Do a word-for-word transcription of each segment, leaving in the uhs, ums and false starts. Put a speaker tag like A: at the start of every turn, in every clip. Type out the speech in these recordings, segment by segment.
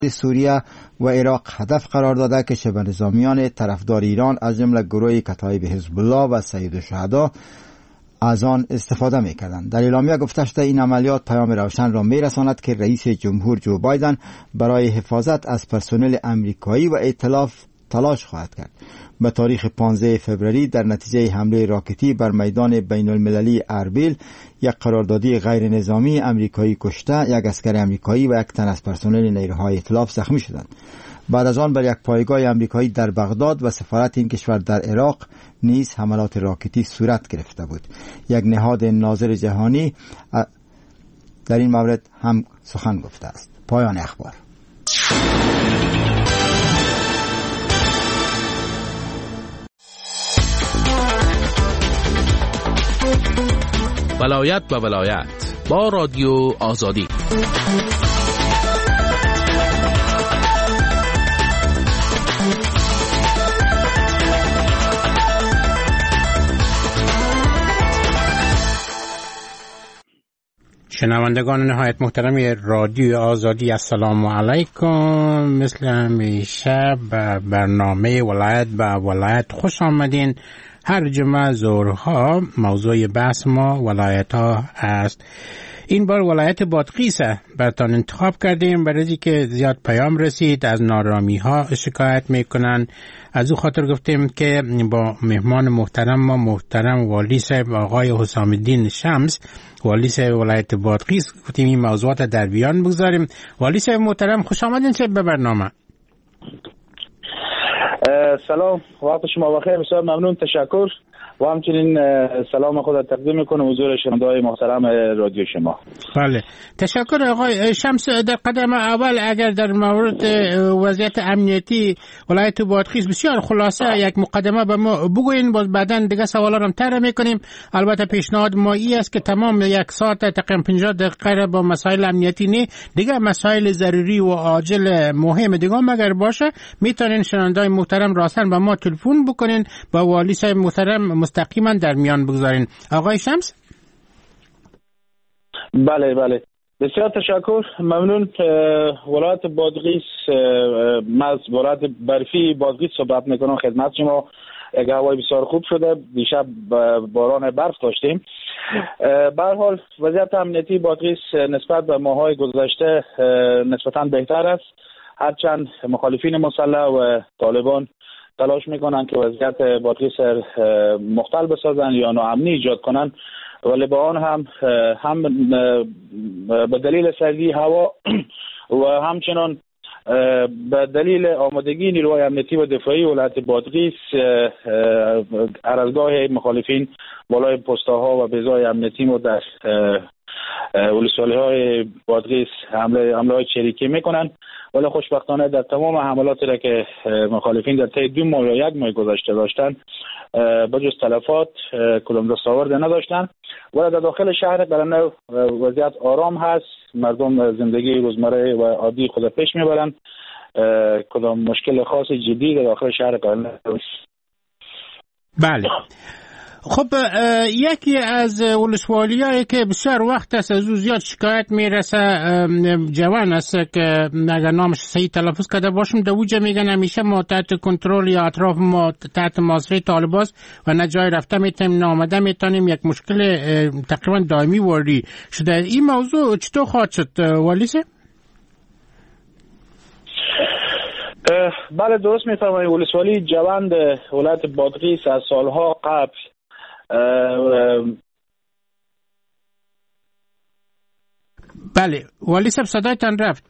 A: سوریه و عراق هدف قرار داده که شبه نظامیان طرفدار ایران از جمله گروه کتایب حزب الله و سید الشهدا از آن استفاده می‌کردند. در اعلامیه گفته شده این عملیات پیام روشن را می‌رساند که رئیس جمهور جو بایدن برای حفاظت از پرسنل آمریکایی و ائتلاف تلاش خواهد کرد. به تاریخ پانزده فوریه در نتیجه حمله راکتی بر میدان بین المللی اربیل یک قراردادی غیر نظامی آمریکایی کشته، یک عسکر آمریکایی و یک تن از پرسنل نیروهای ائتلاف زخمی شدند. بعد از آن بر یک پایگاه آمریکایی در بغداد و سفارت این کشور در عراق نیز حملات راکتی صورت گرفته بود. یک نهاد ناظر جهانی در این مورد هم سخن گفته است. پایان اخبار.
B: ولایت و ولایت با رادیو آزادی.
C: شنوندگان نهایت محترم رادیو آزادی، السلام علیکم. مثل همیشه به برنامه ولایت و ولایت خوش آمدین. هر جمعه ظهرها موضوع بحث ما ولایت ها است. این بار ولایت بادغیس براتون انتخاب کردیم برای که زیاد پیام رسید، از نارامی ها شکایت میکنن. از او خاطر گفتیم که با مهمان محترم ما محترم والی صاحب آقای حسام الدین شمس، والی صاحب ولایت بادغیس، گفتیم این موضوعات در بیان بگذاریم. والی صاحب محترم خوش آمدین صاحب به برنامه.
D: سلام، وقت شما بخیر. بسیار ممنون، تشکر. و همچنین سلام خود تقدیم میکنم حضور شنونده‌های محترم رادیو شما.
C: بله، تشکر آقای شمس. در قدم اول اگر در مورد وضعیت امنیتی ولایت بادغیس بسیار خلاصه یک مقدمه به ما بگوین، باز بعداً دیگه سوالا رو طرح میکنیم. البته پیشنهاد ما این است که تمام یک ساعت تقریبا پنجاه دقیقه با مسائل امنیتی نه، دیگه مسائل ضروری و عاجل مهم دیگه مگر باشه میتونین شنونده‌های محترم راستن به ما تلفن بکنین، با والی صاحب محترم مستقیما در میان بگذارین. آقای شمس.
D: بله بله، بسیار تشکر، ممنون. ولایت بادغیس، من از ولایت برفی بادغیس صحبت میکنم خدمت شما. یک هوای بسیار خوب شده، دیشب باران برف داشتیم. به هر حال وضعیت امنیتی بادغیس نسبت به ماهای گذشته نسبتاً بهتر است، هرچند مخالفین مسلح و طالبان تلاش میکنن که وضعیت بادغیس مختل بسازن یا ناامنی ایجاد کنن، ولی با آن هم هم به دلیل سردی هوا و همچنان به دلیل آمادگی نیروهای امنیتی و دفاعی ولایت بادغیس عرضگاه مخالفین بالای پستاها و بزای امنیتی ما در ولسوالی‌های بادغیس حمله حمله های چریکی میکنن، ولی خوشبختانه در تمام حملاتی را که مخالفین در طی دو ماه یا یک ماه گذشته داشتن بجز تلفات کدام دستاورد نداشتن. ولی در داخل شهر برنه وضعیت آرام هست، مردم زندگی روزمره و عادی خود پیش میبرن، کدام مشکل خاص جدی در داخل شهر برنه نیست.
C: بله. خب یکی از ولسوالیایی که بسیار وقت است از او زیاد شکایت میرسه جوان است که اگر نامش صحیح تلفظ کرده باشم دوجه میگن همیشه ما تحت کنترل یا اطراف ما تحت محاصره طالباست و نه جای رفته میتونیم نه آمده میتونیم، یک مشکل تقریبا دائمی واری شده. این موضوع چطور خواهد شد والی صاحب؟
D: بله درست میفرمایید. ولسوالی جوند ولایت بادغیس از سالها قبل
C: بله والی صاحب صدایتان رفت.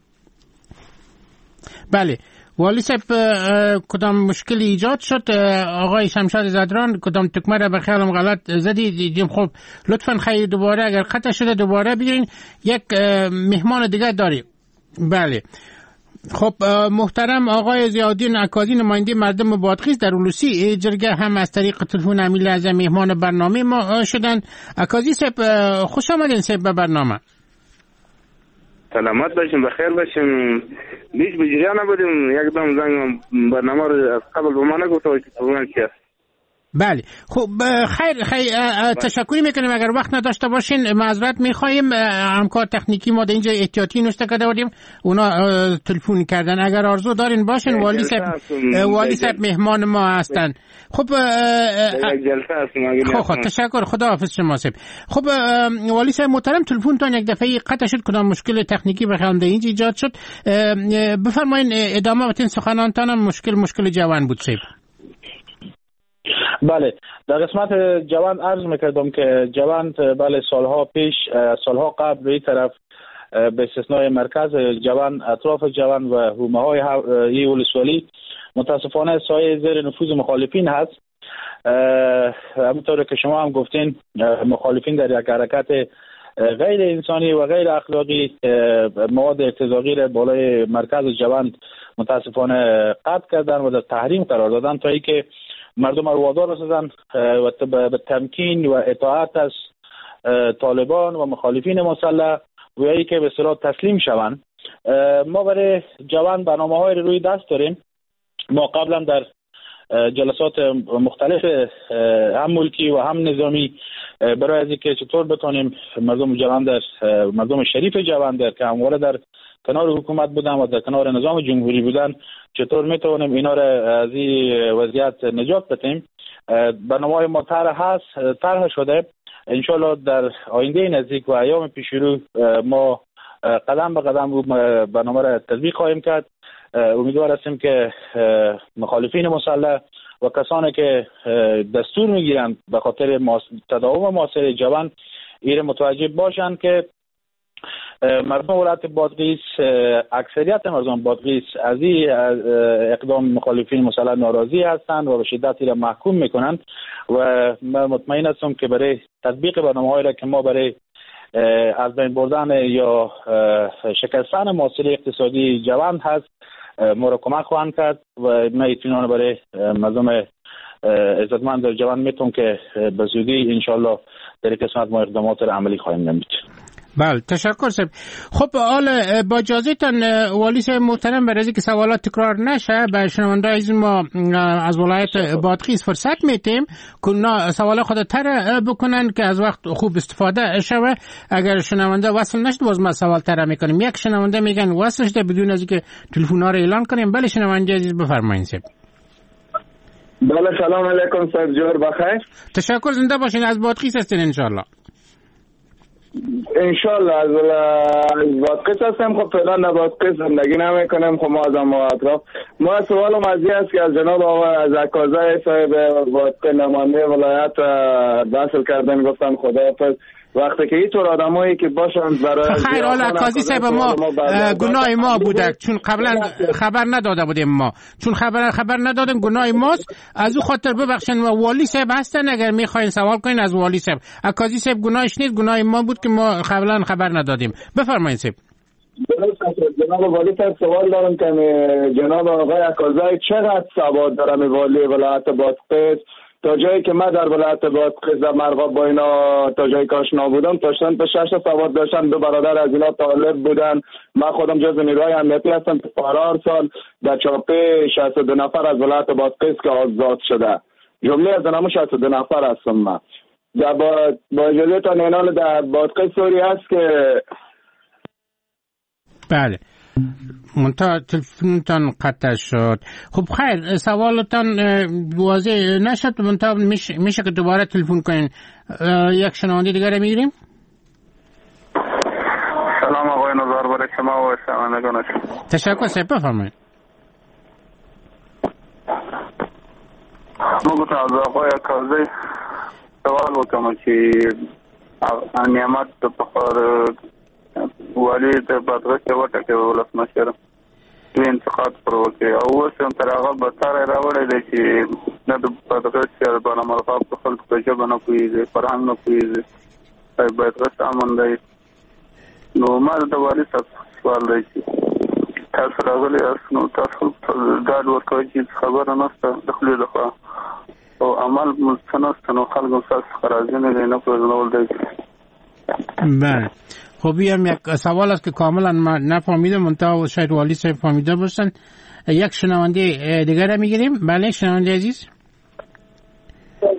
C: بله والی صاحب کدام مشکلی ایجاد شد؟ آقای شمشاد زدران کدام تکمه را به خیالم غلط زدی دیدیم. خب لطفاً خیلی دوباره اگر قطع شده دوباره بگیرین، یک مهمان دیگه داریم. بله خب محترم آقای ضیاءالدین عکازی نماینده مردم بادغیس در اولوسی جرگه هم از طریق تلفن امیل از مهمان برنامه ما شدن. عکازی صاحب خوش آمدین صاحب به برنامه.
E: سلامت باشیم، بخیر باشیم. بیش بجریان نبودیم، یک دم زنگ برنامه رو از قبل به ما نگفته که پروان چی است.
C: بله خب خیر خیر تشکری میکنیم. اگر وقت نداشته باشین معذرت میخوایم، همکار تکنیکی ما در اینجا احتیاطی نوشته کرده بودیم، اونا تلفن کردن. اگر آرزو دارین باشین، والی صاحب والی صاحب مهمان ما هستن. خب خب خب تشکر، خدا حافظ شما صاحب. خب والی صاحب محترم، تلفنتون یک دفعه قطع شد، کدام مشکل تکنیکی بخوام در اینجا ایجاد شد. بفرمایین ادامه بدین سخنانتان. مشکل مشکل جوان بود صاحب.
D: بله، در قسمت جوان عرض میکردم که جوان بله سالها پیش سالها قبل به این طرف به استثنای مرکز جوان، اطراف جوان و حومه های ای ولسوالی متاسفانه سایه زیر نفوذ مخالفین هست. همونطور که شما هم گفتین، مخالفین در یک حرکت غیر انسانی و غیر اخلاقی مواد ارتزاقی را بالای مرکز جوان متاسفانه قطع کردن و در تحریم قرار دادن تا اینکه مردم رو وادار رسیدن و به تمکین و اطاعت از طالبان و مخالفین مسلح گویایی که به اصطلاح تسلیم شوند. ما برای جوان برنامه‌های روی دست داریم. ما قبلا در جلسات مختلف هم ملکی و هم نظامی برای از اینکه چطور بتونیم مردم جوان در مردم شریف جوان در که همواره در کنار حکومت بودن و در کنار نظام جمهوری بودن، چطور میتونیم اینا را از این وضعیت نجات بدیم. برنامه ما طرح هست، طرح شده. انشالله در آینده نزدیک و ایام پیش رو ما قدم به قدم رو برنامه را تطبیق خواهیم کرد. امیدوار هستیم که مخالفین مسلح و کسانی که دستور میگیرند به خاطر تداوم معاصر جوان ایره متوجه باشند که مردم ولایت بادغیس، اکثریت مردم بادغیس از این اقدام مخالفین مسلح ناراضی هستند و به شدت را محکوم میکنند و من مطمئن هستم که برای تطبیق برنامه‌هایی را که ما برای از بین بردن یا شکستن معاصر اقتصادی جوان هست ما را کمک خواهند کرد و من اطمینان برای مردم عزتمند جوان میتونم که به زودی انشالله در قسمت ما اقدامات را عملی خواهیم نمود.
C: بله تشکر صاحب. خب حالا با اجازهتان والی صاحب محترم، برای اینکه سوالات تکرار نشه به شنونده از ما از ولایت بادغیس فرصت میتیم که سوال خود تر بکنن که از وقت خوب استفاده شوه. اگر شنونده وصل نشد باز ما سوال تر میکنیم. یک شنونده میگن وصل شده بدون از اینکه تلفن ها رو اعلان کنیم. بله شنونده عزیز بفرمایید صاحب.
F: بله سلام علیکم صاحب، جور بخیر.
C: تشکر، زنده باشین. از بادغیس هستین انشالله؟
F: انشالله از بادغیس هستم. خب فعلا در بادغیس زندگی نمیکنم. خب ما از ما اطراف ما سوالم از این است که از جناب آقای زکازه صاحب بادغیس نماینده ولایت وصل کردن، گفتن خداحافظ. وقتی که اینطور آدمایی که باشن برای
C: خیر حالا قاضی صاحب ما گناه ما بوده چون قبلا خبر نداده بودیم. ما چون خبر خبر ندادیم گناه ماست. از او خاطر ببخشن. و والی صاحب هستن، اگر میخواین سوال کنین از والی صاحب. قاضی صاحب گناهش نیست، گناه ما بود که ما قبلا خبر ندادیم. بفرمایید صاحب.
F: جناب والی صاحب سوال دارم که جناب آقای قاضی چقدر سواد داره والی ولایت بادغیس؟ تا جایی که من در ولایت بادغیس در مرغاب با اینا تا جایی که آشنا بودم داشتن تا شش سواد داشتن. دو برادر از اینا طالب بودن. من خودم جزو نیروهای امنیتی هستم که فرار سال در چاپه شصت و دو نفر از ولایت بادغیس که آزاد شده. جمله از نامو شصت و دو نفر هستم من. در با با اجازهتان اینال در بادغیس سوری هست که
C: بله منتها تلفنتان قطع شد. خب خیر سوالتان واضح نشد، منتها میشه, میشه که دوباره تلفن کنین. یک شنونده دیگر میگیریم.
G: سلام آقای نظار برای شما و شنوندگان.
C: تشکر صاحب بفرمایید.
G: ما گفتم از آقای قاضی سوال بکنم که نعمت بخار والی د بادغیس وټه کې ولسمشر دوی انتقاد پرو کې او اوس هم تر هغه بدتر راوړی دی چې نه د بادغیس سره مرغاب په خلکو په ژبه نه پوهېږي، فرهنګ نه پوهېږي، بادغیس امن دی. نو ما د والی صاحب سوال دی چې تاسو راغلي یاست نو تاسو ډاډ ورکوئ چې خبره نشته د خولې لخوا او عمل څه نشته نو خلکو ستاسو څخه راضي نه دی، نه پرېږدول دی.
C: بله خب این یک سوال است که کاملا ما نفهمیدم، منتها شاید والی صاحب فهمیده باشن. یک شنونده دیگر میگیریم. بله شنونده عزیز.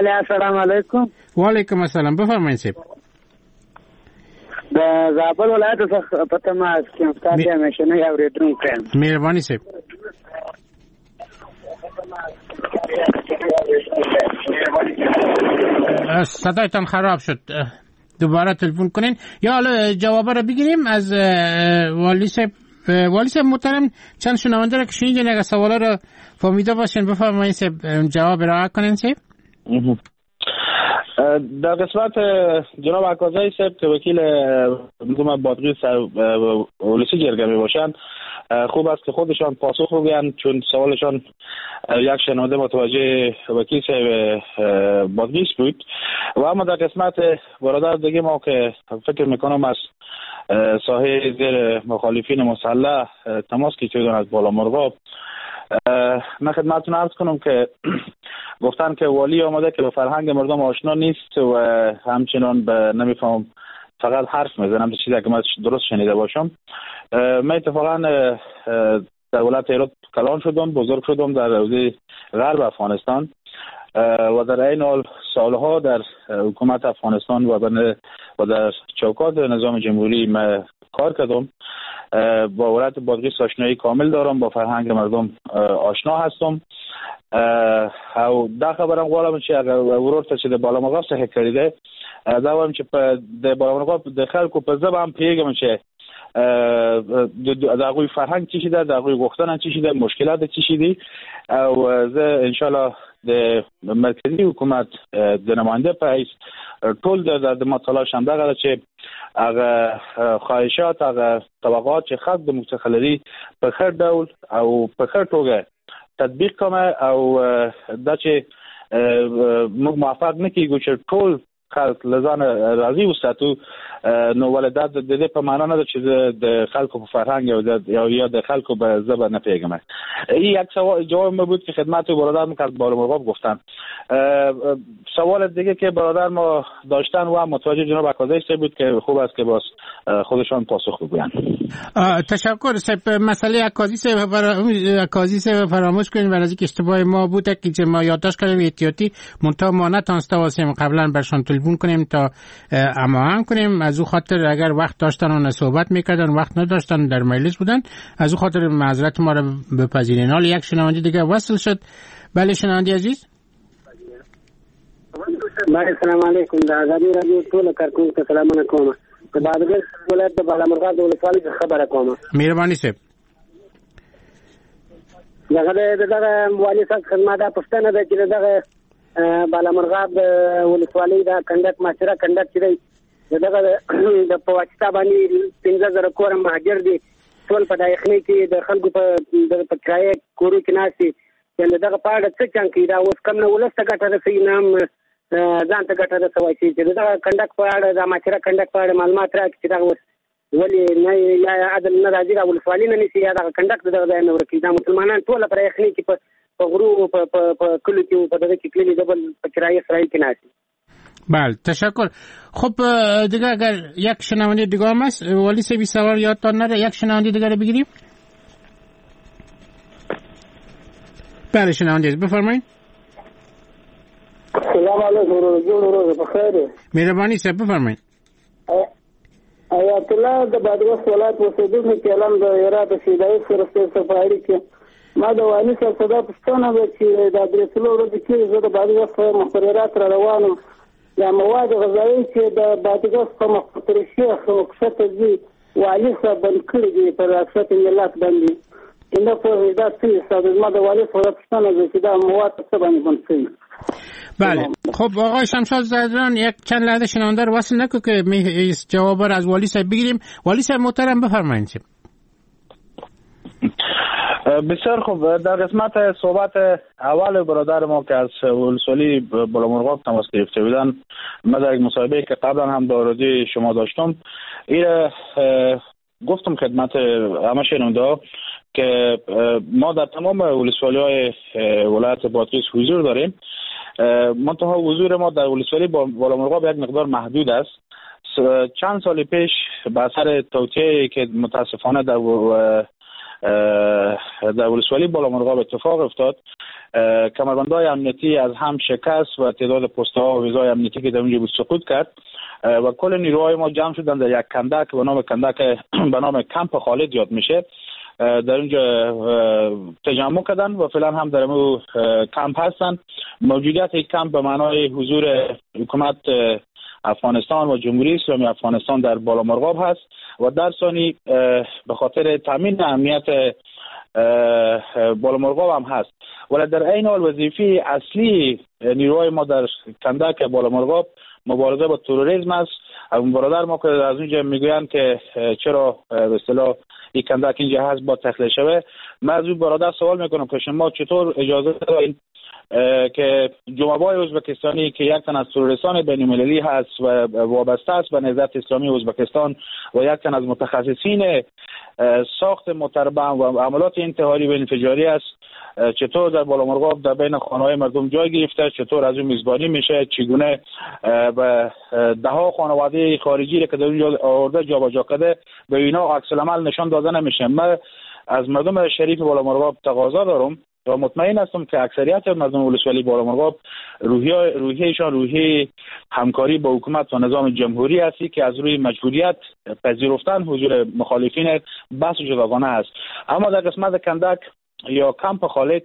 H: بله السلام علیکم.
C: و علیکم السلام. بفرمایید سیب.
H: د زابل ولایت څخه پته ما از کوم تاسو همیشه نه اوریدونکو یم.
C: مهرباني سیب. صدایتان خراب شد. دوباره تلفن کنین یا حالا جواب را بگیریم از والی صاحب. والی صاحب محترم چند شنونده را که شنیدین اگر سوالا را فهمیده باشین بفرمایید صاحب جواب را کنین صاحب.
D: در قسمت جناب عکازی صاحب که وکیل منظومه بادغیس ولسی جرگه می باشند خوب است که خودشان پاسخ بگویند چون سوالشان یک شنونده متوجه وکیل صاحب بادغیس بود. و اما در قسمت برادر دیگه ما که فکر میکنم از ساحه زیر مخالفین مسلح تماس گرفتند از بالا مرغاب، من خدمتتون عرض کنم که گفتن که والی آمده که به فرهنگ مردم آشنا نیست و همچنان به نمیفهم فقط حرف میزنم. به چیزی که من درست شنیده باشم. من اتفاقا در ولایت هرات کلان شدم، بزرگ شدم در حوزه غرب افغانستان و در این حال سالها در حکومت افغانستان و در چوکات نظام جمهوری من کار کردم. با ولایت بادغیس آشنایی کامل دارم، با فرهنگ مردم آشنا هستم. او دا خبرم غواړم چې هغه ورور ته چې د بالا مرغاب څخه کړی دی دا وایم چې په د بالا مرغاب د خلکو په ژبه هم پوهېږم چې د هغوی فرهنګ څه شي ده، د هغوی غوښتنه څه شي ده، مشکلات څه شي دي. او زه انشاءالله د مرکزي حکومت د نماینده په حیث ټول د مطالعه هم دغه چې هغه خواهشات هغه توقعات چې خلک د موږ څخه لري په ښه ډول او په ښه توګه تطبیق کومه او دا چې موږ موافق نه کیږو چې ټول خلک لزان راضي وساتو نو ولدا د دې په معنا نه چې د خلکو په فرهنګ او یا د خلکو به ژبه نه پیژنم. این یک سوال جواب ما بود که خدمت برادر ما از بالا مرغاب گفتن. سوال دیگه که برادر ما داشتن و متوجه جناب عکازی صاحب بود که خوب است که باز خودشان پاسخ بگوین.
C: تشکر صاحب. مسئله عکازی صاحب عکازی صاحب فراموش کنید ولی از اینکه اشتباه ما بود که ما یادداشت کردیم احتیاطی منتها ما نتونسته واسیم قبلا برشان تلفن کنیم تا هماهنگ کنیم. از او خاطر اگر وقت داشتن اون صحبت میکردن وقت نداشتن در مجلس بودن از او خاطر معذرت ما را بپذیرین. حالا یک شنونده دیگه وصل شد. بله شنونده عزیز.
H: بله سلام علیکم. د آزادی رادیو ټول کارکونکو ته سلامونه کوم. د بادغیس ولایت د بالا مرغاب د ولسوالۍ خبره کوم.
C: مهرباني صاحب.
H: دغه دغه والی صاحب خدمت ده پښتنه ده چې دغه بالا مرغاب د ولسوالۍ دا کنډک ماشره کنډک چې دی دغه د پواسطه باندې پنځه زره کور مهاجر دي ټول په دایخني کې د خلکو په د پټای کورو کې ناشي چې دغه پاړه څه چانکی دا اوس کم نه ولسته ګټه رسي نام ځان ته ګټه رسوي چې دغه کنډک په اړه د ماشره کنډک په اړه معلومات راکړي چې دا اوس ولی نه یا عدل نه راځي دا ولسوالۍ نه نشي یا دا کنډک دغه ځای نه ورکی دا مسلمانان ټول په دایخني کې په په غرو په په کلو کې په دغه کې کلی دبل پچرای سرای کې ناشي.
C: بله تشکر. خب دیگه اگر یک شنونده دیگه هم هست والی سبی سوال یادتان نره یک شنونده دیگه رو بگیریم. بله شنونده بفرمایید.
I: سلام علیکم روز روز بخیر.
C: مهربانی صاحب بفرمایید.
I: آیات الله د بادغیس ولایت اوسیدونکی چې اعلان د هرات سیدای سرسته سفاری کې ما د والی سره صدا پښتنه به چې د درسلو ورځ کې زه د بادغیس مخبرات را روانم د مواد غذایی چې د بادغیس په مخبر شیخ وکښته دي والی سره بند کړي دي پر ریاست ملت باندې انده په دا څه ساده ما د والی سره پښتنه چې دا مواد څه باندې بند کړي.
C: بله خب آقای شمشاد زدران یک چند لحظه شنونده رو وصل نکن که جواب رو از والی صاحب بگیریم. والی صاحب محترم بفرمایید.
D: بسیار خوب. در قسمت صحبت اول برادر ما که از ولسوالی بالا مرغاب تماس گرفته بودن من در یک مصاحبه که قبلا هم با رادیو شما داشتم این گفتم خدمت همه شنونده که ما در تمام ولسوالی های ولایت بادغیس حضور داریم. منتها حضور ما در ولسوالی بالا مرغاب یک مقدار محدود است. چند سال پیش به اثر توطئه‌ای که متاسفانه در در ولسوالی بالا مرغاب اتفاق افتاد کمربندهای امنیتی از هم شکست و تعداد پست‌ها و ویزای امنیتی که در اونجا بود سقوط کرد و کل نیروهای ما جمع شدن در یک کندک به نام کندک به نام کمپ خالد یاد میشه، در اونجا تجمع کردن و فعلا هم در اون کمپ هستن. موجودیت این کمپ به معنای حضور حکومت افغانستان و جمهوری اسلامی افغانستان در بالامرغاب هست و در ثانی به خاطر تامین امنیت بالامرغاب هم هست. ولی در این حال وظیفه اصلی نیروهای ما در کندک بالامرغاب مبارزه با تروریسم است. اون برادر ما که از اونجا میگویند که چرا به اصطلاح این کندک اینجا هست با تخلیه شوه، من از اون برادر سوال میکنم که شما چطور اجازه دارین که جمعه‌های ازبکستانی که یک تن از تروریستان بین‌المللی هست و وابسته است به نهضت اسلامی ازبکستان و یک تن از متخصصین ساخت متربع و عملات انتحاری و انفجاری است، چطور در بالامرغاب در بین خانه‌های مردم جای گرفته، چطور از اون میزبانی میشه، چگونه به ده ها خانواده خارجی را که در اونجا آورده جابجا کرده به اینا عکس العمل نشان داده نمیشه. من از مردم شریف بالامرغاب تقاضا دارم و مطمئن هستم که اکثریت مردم ولسوالی بالامرغاب روحیه روحیهشان روحیه همکاری با حکومت و نظام جمهوری هستی که از روی مجبوریت پذیرفتن حضور مخالفین بحث جداگانه است. اما در قسمت کندک یا کمپ خالد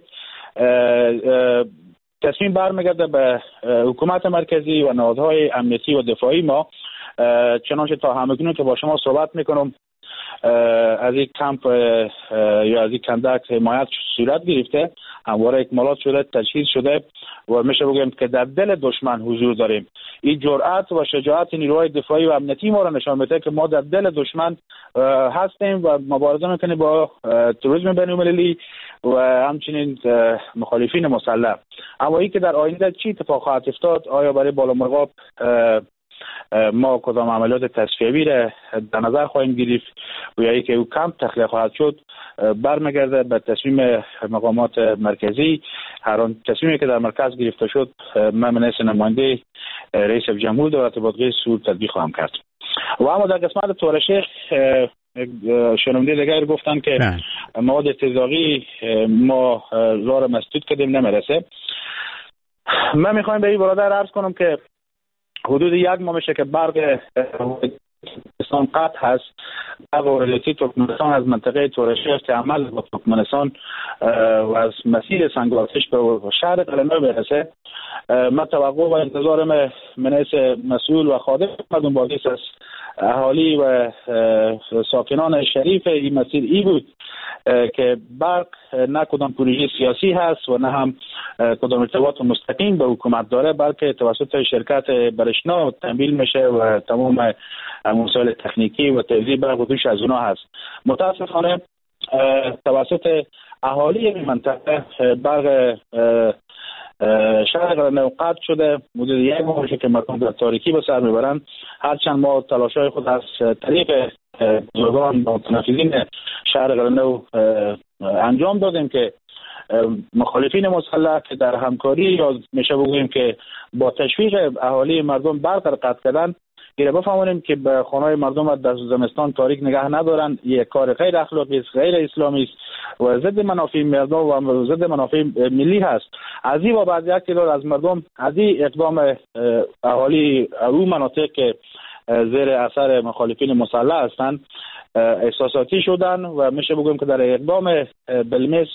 D: تصمیم برمیگرده به حکومت مرکزی و نهادهای امنیتی و دفاعی ما. چنانچه تا همکنون که با شما صحبت میکنم از این کمپ یا از این کندک حمایت صورت گرفته، همواره اکمالات شده، تجهیز شده و میشه بگیم که در دل دشمن حضور داریم. این جرأت و شجاعت نیروهای دفاعی و امنیتی ما را نشان میده که ما در دل دشمن هستیم و مبارزه میکنیم با تروریسم بین‌المللی و همچنین مخالفین مسلح. اما این که در آینده چی اتفاق خواهد افتاد، آیا برای بالامرغاب ما کدام عملیات تصفیوی را در نظر خواهیم گرفت و یا اینکه او کمپ تخلیه خواهد شد، برمیگرده به تصمیم مقامات مرکزی. هر آن تصمیمی که در مرکز گرفته شد من به حیث نماینده رئیس جمهور دولت بادغیس سود تطبیق خواهم کرد. و اما در قسمت تورشیخ شنونده دیگر گفتن که مواد اتزاقی ما راه مسدود کردیم نمیرسه. من میخوایم به این برادر عرض کنم که حدود یک ماه میشه که برق ترکمنستان قطع هست. برق وارداتی ترکمنستان از منطقه تورشیخ که عمل با ترکمنستان و از مسیر سنگارتش به شهر قلمرو برسه. من توقع و انتظارم من حیث مسئول و خادم مردم بادغیس است اهالی و ساکنان شریف این مسیر ای بود که برق نه کدام پروژه سیاسی هست و نه هم کدام ارتباط مستقیم به حکومت داره، بلکه توسط شرکت برشنا تمویل میشه و تمام مسائل تکنیکی و توزیع برق و دوش از اونا هست. متاسفانه توسط اهالی این منطقه برق شهر قلمرو قطع شده. حدود یک ماه میشه که مردم در تاریکی به سر میبرند. هرچند ما تلاش‌های خود از طریق بزرگان و متنفذین شهر قلمرو انجام دادیم که مخالفین مسلح که در همکاری یا میشه بگوییم که با تشویق اهالی مردم برق را قطع کردن، ایره بفهمونیم که به خانه‌های مردم در زمستان تاریک نگه ندارن. یک کار غیر اخلاقی است، غیر اسلامی است و ضد منافع مردم و ضد منافع ملی هست. از این و بعد یک تعداد از مردم از این اقدام اهالی اون مناطق که زیر اثر مخالفین مسلح هستند احساساتی شدن و میشه بگویم که در اقدام بالمثل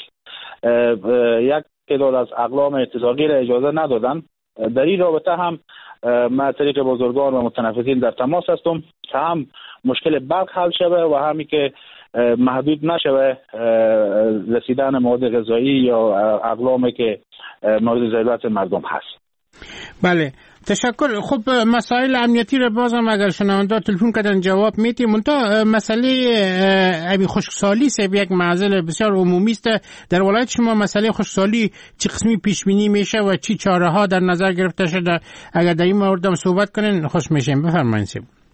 D: یک تعداد از اقلام اتفاقی را اجازه ندادن. در این رابطه هم ما طریق بزرگان و متنفذین در تماس هستم که هم مشکل برق حل شوه و همی که محدود نشوه رسیدن مواد غذایی یا اقلامی که مورد ضرورت مردم هست.
C: بله، تشکر. خب مسائل امنیتی رو بازم اگر شنونده تلفن کردن جواب میدیم. منتها مسئله ابی خشکسالی سه یک معضل بسیار عمومی است. در ولایت شما مسئله خشکسالی چه قسمی پیش بینی میشه و چی چاره ها در نظر گرفته شده؟ اگر در این مورد هم صحبت کنین خوش میشیم. بفرمایید.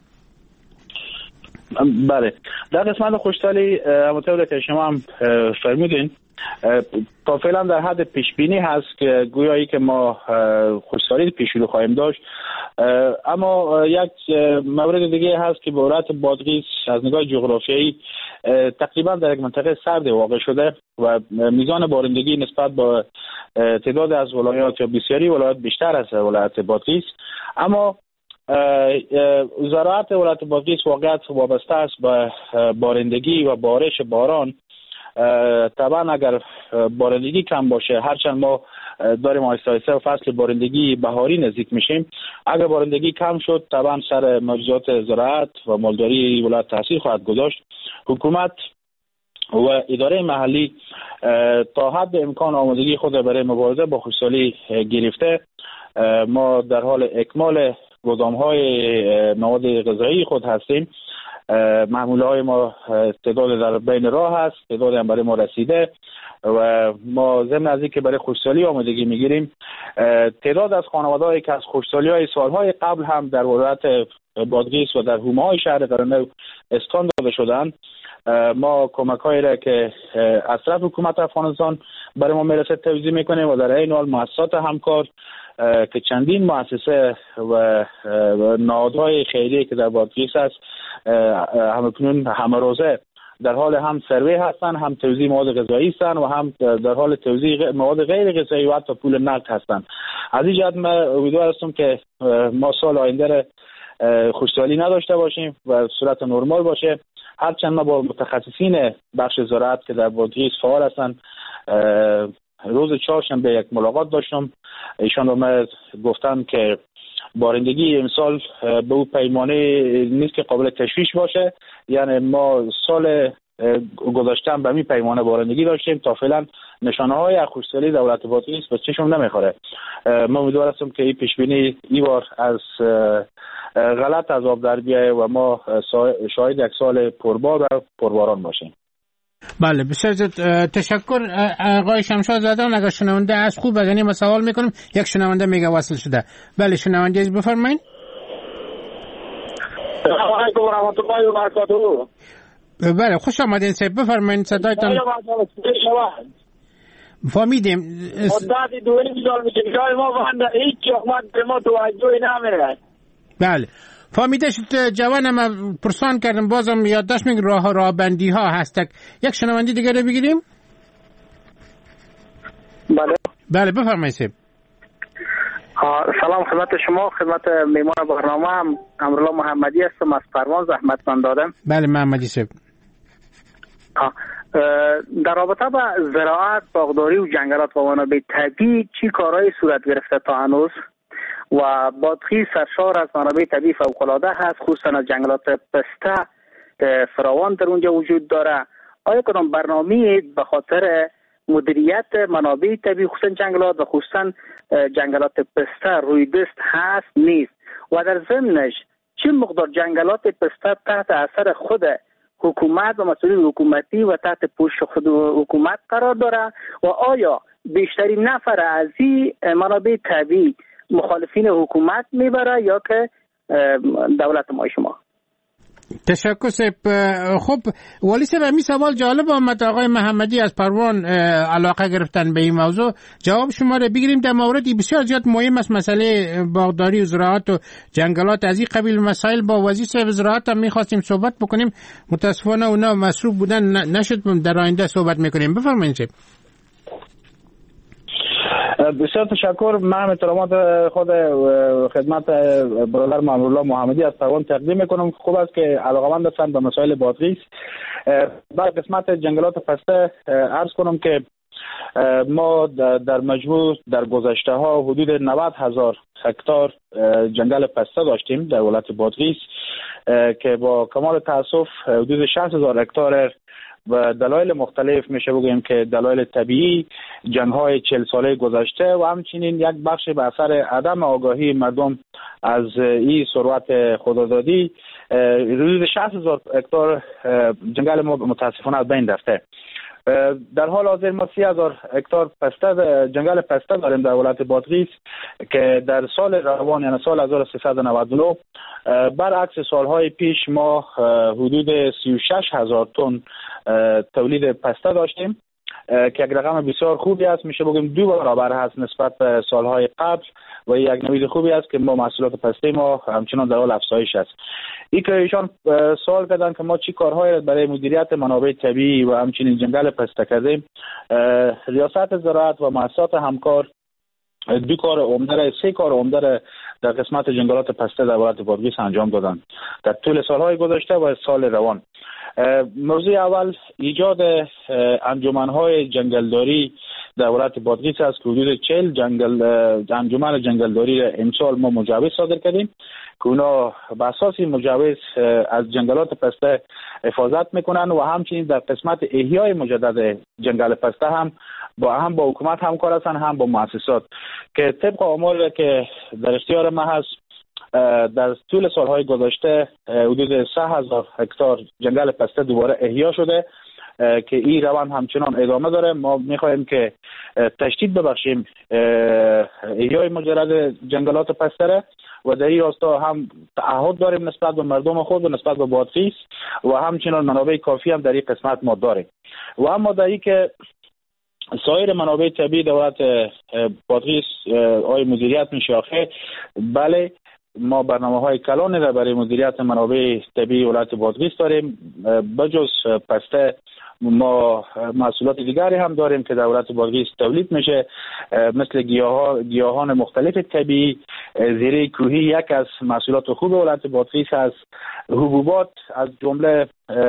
D: بله، در قسمت خشکسالی همونطور که شما هم فرمودین تا فعلا در حد پیش بینی هست که گویایی که ما خشکسالی پیش رو خواهیم داشت. اما یک مورد دیگه هست که به ولایت بادغیس از نگاه جغرافیایی تقریبا در یک منطقه سرد واقع شده و میزان بارندگی نسبت با تعداد از ولایات یا بسیاری ولایات بیشتر از ولایت بادغیس. اما زراعت ولایت بادغیس واقعا وابسته است به بارندگی و بارش باران. طبعا اگر بارندگی کم باشه، هرچند ما داریم آهسته آهسته و فصل بارندگی بهاری نزدیک میشیم، اگر بارندگی کم شد طبعا سر موضوعات زراعت و مالداری ولایت تاثیر خواهد گذاشت. حکومت و اداره محلی تا حد امکان آمادگی خود برای مبارزه با خشکسالی گرفته. ما در حال اکمال گودام‌های مواد غذایی خود هستیم. محموله های ما تعداد در بین راه هست، تعداد هم برای ما رسیده و ما ضمن از اینکه برای خشکسالی آمادگی میگیریم، تعداد از خانواده‌هایی که از خشکسالی های سالهای قبل هم در ولایت بادغیس و در حومه های شهر قرنو اسکان داده شدند، ما کمک هایی را که از طرف حکومت افغانستان برای ما میرسه توزیع میکنیم و در این حال مؤسسات همکار که چندین مؤسسه و نهادهای خیریه که در بادغیس است همکنون همه روزه در حال هم سروی هستن، هم توزیع مواد غذایی هستن و هم در حال توزیع مواد غیر غذایی و حتی پول نقد هستن. از این جهت من امیدوار هستم که ما سال آینده خشکسالی نداشته باشیم و صورت نرمال باشه. هرچند ما با متخصصین بخش زراعت که در بادغیس فعال هستن روز چهارشنبه یک ملاقات داشتم، ایشان به من گفتن که بارندگی امسال به او پیمانه نیست که قابل تشویش باشه. یعنی ما سال گذشته به می پیمانه بارندگی داشتیم، تا فعلا نشانه های خشکسالی دولت بادغیس به چشم نمیخوره. ما امیدوار هستم که این پیش بینی این بار از غلط از آب در بیایه و ما شاهد یک سال پربار و پرباران باشیم.
C: بله بسیار تشکر آقای شمشاد زاده. اگر شنونده از خوب بگنیم و سوال میکنم. یک شنونده میگه وصل شده. بله شنونده از بفرمایید.
J: سلام علیکم و رحمت الله و برکاته.
C: بله خوش آمدین صاحب، بفرمایید صدایتان فهمیدیم.
J: مدت دو نیم سال میشه جای ما بنده هیچ حکومت به ما توجهی نمیده.
C: بله فهمیده شد. جوانم پرسان کردم بازم یادداشت میگم راه راه بندی ها هست. یک شنونده دیگه رو بگیریم.
J: بله
C: بله بفرمایید صاحب.
J: سلام خدمت شما، خدمت میمان برنامه هم امرالله محمدی هستم از پروان، زحمتمند دادم.
C: بله محمدی صاحب.
J: در رابطه با زراعت، باغداری و جنگلات و منابع طبیعی چی کارهای صورت گرفته تا هنوز؟ و بادغیس سرشار از منابع طبیعی فوق‌العاده هست، خصوصا از جنگلات پسته فراوان در اونجا وجود داره. آیا کدام برنامه به خاطر مدیریت منابع طبیعی خصوصا جنگلات و خصوصا جنگلات پسته روی دست هست نیست؟ و در ضمنش چه مقدار جنگلات پسته تحت اثر خود حکومت و مسئولین حکومتی و تحت پوشش خود حکومت قرار داره و آیا بیشترین نفر از این منابع طبیعی مخالفین حکومت میبره یا که دولت ما شما؟
C: تشکر صاحب. خب ولی صاحب همین سوال جالب آمد. آقای محمدی از پروان علاقه گرفتن به این موضوع. جواب شما رو بگیریم. در موردی بسیار زیاد مهم است مسئله باغداری و زراعت و جنگلات. از این قبیل مسائل با وزیر صاحب زراعت هم میخواستیم صحبت بکنیم، متاسفانه اونا مصروف بودن نشد. در آینده صحبت میکنیم. بفرمایید صاحب.
D: بسیار تشکر. من احترامات خود خدمت برادر امرالله محمدی از پروان تقدیم میکنم. خوب است که علاقه‌مند هستند به مسائل بادغیس. بعد قسمت جنگلات پسته عرض کنم که ما در مجموع در گذشته ها حدود نود هزار هکتار جنگل پسته داشتیم در ولایت بادغیس که با کمال تاسف حدود شصت هزار هکتار و دلایل مختلف میشه بگوییم که دلایل طبیعی، جنگ‌های چهل ساله گذشته و همچنین یک بخش به اثر عدم آگاهی مردم از این ثروت خدادادی حدود شصت هزار هکتار جنگل ما متاسفانه از بین رفته. در حال حاضر ما سی هزار هکتار پسته جنگل پسته داریم در ولایت بادغیس که در سال روان یعنی سال هزار و سیصد و نود و نه برعکس سالهای پیش ما حدود سی و شش هزار تن تولید پسته داشتیم که یک رقم بسیار خوبی است. میشه بگیم دو برابر هست نسبت به سالهای قبل و یک نوید خوبی است که ما محصولات پسته ما همچنان در حال افزایش است. این که ایشان سوال کردن که ما چی کارهایی برای مدیریت منابع طبیعی و همچنین جنگل پسته کردیم. ریاست زراعت و مؤسسات همکار دو کار عمده، سه کار عمده در قسمت جنگلات پسته در ولایت بادغیس انجام دادن در طول سالهای گذشته و سال روان. موضوع اول ایجاد انجمن‌های جنگلداری در ولایت بادغیس است که حدود چهل جنگل انجمن جنگلداری امسال ما مجوز صادر کردیم که اونا به اساس مجوز از جنگلات پسته حفاظت میکنن و همچنین در قسمت احیای مجدد جنگل پسته هم با هم با حکومت همکار هستند، هم با مؤسسات که طبق آماری که در اختیار ما هست در طول سالهای گذشته حدود سه هزار هکتار جنگل پسته دوباره احیا شده که این روند همچنان ادامه داره. ما میخواهیم که تشدید ببخشیم احیای مجرد جنگلات پسته و در این راستا هم تعهد داریم نسبت به مردم خود و نسبت به بادغیس و همچنان منابع کافی هم در این قسمت ما داریم. و اما در این که سایر منابع طبیعی دولت بادغیس آی مدیریت میشاخه، بله ما برنامه های کلانی را برای مدیریت منابع طبیعی ولایت بادغیس داریم. بجز پسته ما محصولات دیگری هم داریم که در ولایت بادغیس تولید میشه، مثل گیاها گیاهان مختلف طبیعی. زیره کوهی یک از محصولات خوب ولایت بادغیس است. حبوبات از جمله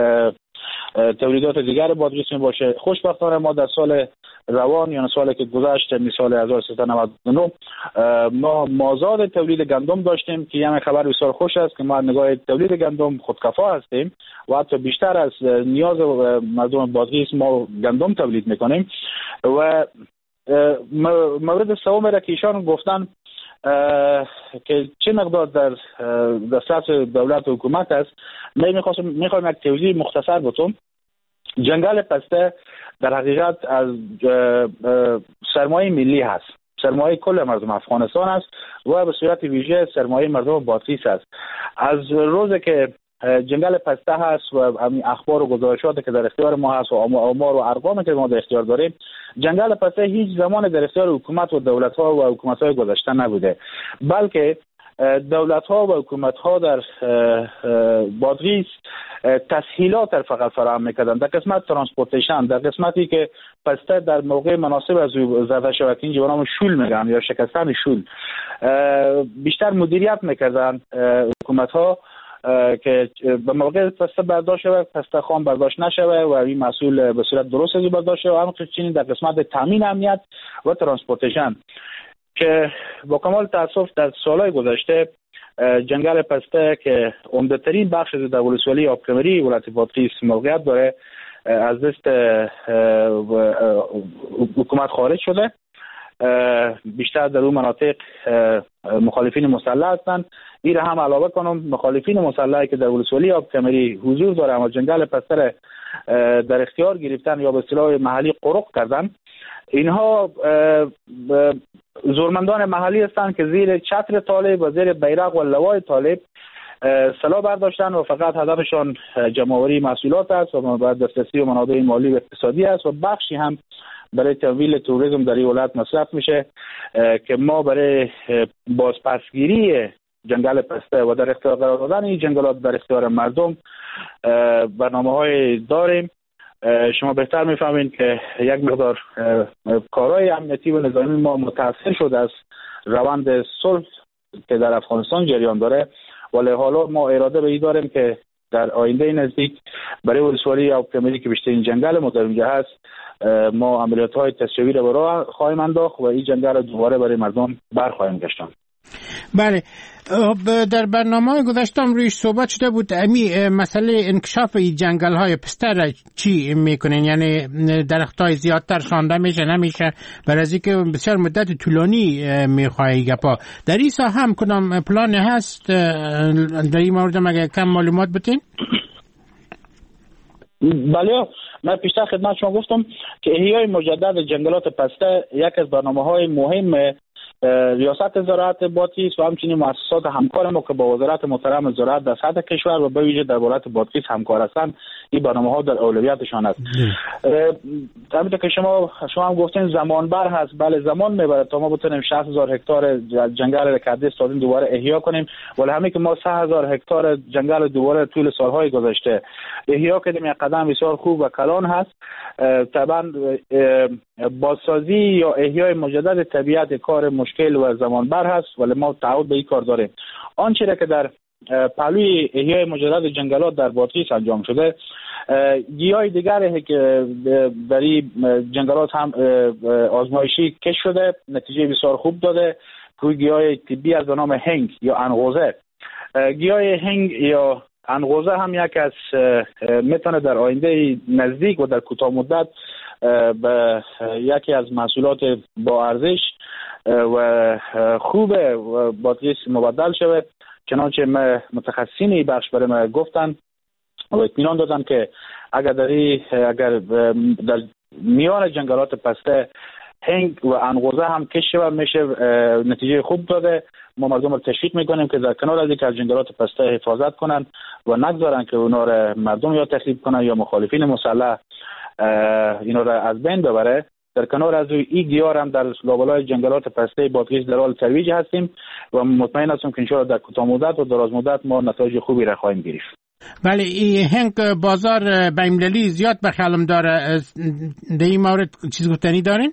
D: تولیدات دیگر بادغیس می باشه. خوشبختانه ما در سال روان یا سالی که گذشت مثال هزار و سیصد و نود و نه ما مازاد تولید گندم داشتیم که یه خبر بسیار خوش است که ما نگاه تولید گندم خودکفا هستیم و حتی بیشتر از نیاز مردم بادغیس ما گندم تولید میکنیم. و مورد سوم را که ایشان گفتن که چه مقدار در دسترس دولت و حکومت است، من میخواستم میخوایم یک توضیح مختصر بتونم. جنگل پسته در حقیقت از سرمایه ملی هست، سرمایه کل مردم افغانستان است و به صورت ویژه سرمایه مردم بادغیس است. از روزی که جنگل پسته هست و همین اخبار و گزارشاتی که در اختیار ما هست و آمار و ارقامی که ما در اختیار داریم، جنگل پسته هیچ زمان در اختیار حکومت و دولت ها و حکومت های گذشته نبوده، بلکه دولت ها و حکومت ها در بادغیس تسهیلات فقط فراهم میکردن در قسمت ترانسپورتیشن، در قسمتی که پسته در موقع مناسب از زده شود که اینجا نام شول میگن یا شکستن شول بیشتر مدیریت میکردن حکومت ها که به موقع پسته برداشت شود، پسته خام برداشت نشود و این مسئول به صورت درست از برداشت شود. همچنین در قسمت تامین امنیت و ترانسپورتیشن که با کمال تاسف در سالهای گذشته جنگل پسته که عمده ترین بخش در ولسوالی آبکمری ولایت بادغیس موقعیت داره از دست حکومت خارج شده. بیشتر در اون مناطق مخالفین مسلح هستند. این را هم علاوه کنم مخالفین مسلحی که در ولسوالی آبکمری حضور داره اما جنگل پسته در اختیار گرفتن یا به اصطلاح محلی قرق کردن، اینها زورمندان محلی هستند که زیر چتر طالب و زیر بیرق و لوای طالب سلاح برداشتن و فقط هدفشان جمع‌آوری محصولات است و بعد دسترسی و منابع مالی و اقتصادی است و بخشی هم برای تمویل توریسم در این ولایت مصرف میشه که ما برای بازپسگیری جنگل پسته و در اختیار قرار دادن این جنگلات در اختیار مردم برنامه‌های داریم. شما بهتر میفهمین که یک مقدار کارهای امنیتی و نظامی ما متاثر شده از روند صلح که در افغانستان جریان داره، ولی حالا ما اراده به این داریم که در آینده نزدیک برای ولسوالی آبکمری که بیشترین جنگل ما در اینجا هست ما عملیات‌های تصفیه‌ای را برای خواهیم انداخت و این جنگل را دوباره برای مردم برخواهیم گشتن.
C: بله، در برنامه گذشتم رویش صحبت شده بود امی مسئله انکشاف این جنگل های پسته را چی میکنین؟ یعنی درخت های زیادتر شانده میشه نمیشه برای از اینکه بسیار مدت طولانی میخواه گپا در این ساحه هم کدام پلان هست در این مورد مگه کم معلومات بتین؟
D: بله، من پیشتر خدمت شما گفتم که احیای مجدد جنگلات پسته یک از برنامه های مهم ریاست زراعت بادغیس و همچنین مؤسسات همکار ما که با وزارت محترم زراعت در سطح کشور و به ویژه در ولایت بادغیس همکار هستند، این برنامه‌ها در اولویتشان است. همونطور که شما شما هم گفتین زمان بر هست، بله زمان میبره تا ما بتونیم شصت هزار هکتار جنگل را که دست دادیم دوباره احیا کنیم، ولی همین که ما سه هزار هکتار جنگل دوباره طول سالهای گذشته احیا کردیم، یک قدم بسیار خوب و کلان هست. طبعا بازسازی یا احیای مجدد طبیعت کار مشکل و زمان بر هست، ولی ما تعهد به این کار داریم. آنچه را که در پهلوی احیای مجدد جنگلات در بادغیس انجام شده، گیاه دیگر که در این جنگلات هم آزمایشی کش شده، نتیجه بسیار خوب داده. کوی گیاه طبی از به نام هنگ یا انغوزه. گیاه هنگ یا انغوزه هم یک از میتونه در آینده نزدیک و در کوتاه مدت به یکی از محصولات با ارزش و خوب بادغیس مبدل شود. چنانچه متخصصین این بخش برای ما گفتن و اطمینان دادن که اگر در اگر در میان جنگلات پسته هنگ و انغوزه هم کش شود میشه نتیجه خوب داده. ما مردم رو تشویق میکنیم که در کنار از اینکه از جنگلات پسته حفاظت کنن و نگذارن که اونا رو مردم یا تخریب کنن یا مخالفین مسلح اینا رو از بین ببره، در کنار از این گیاه هم در لابلای جنگلات پسته بادغیس در حال ترویج هستیم و مطمئن هستم که ان شاءالله در کوتاه مدت و دراز مدت ما نتایج خوبی را خواهیم گرفت.
C: بله، این هنگ بازار بین‌المللی زیاد به خیالم داره. در این مورد چیز گفتنی دارین؟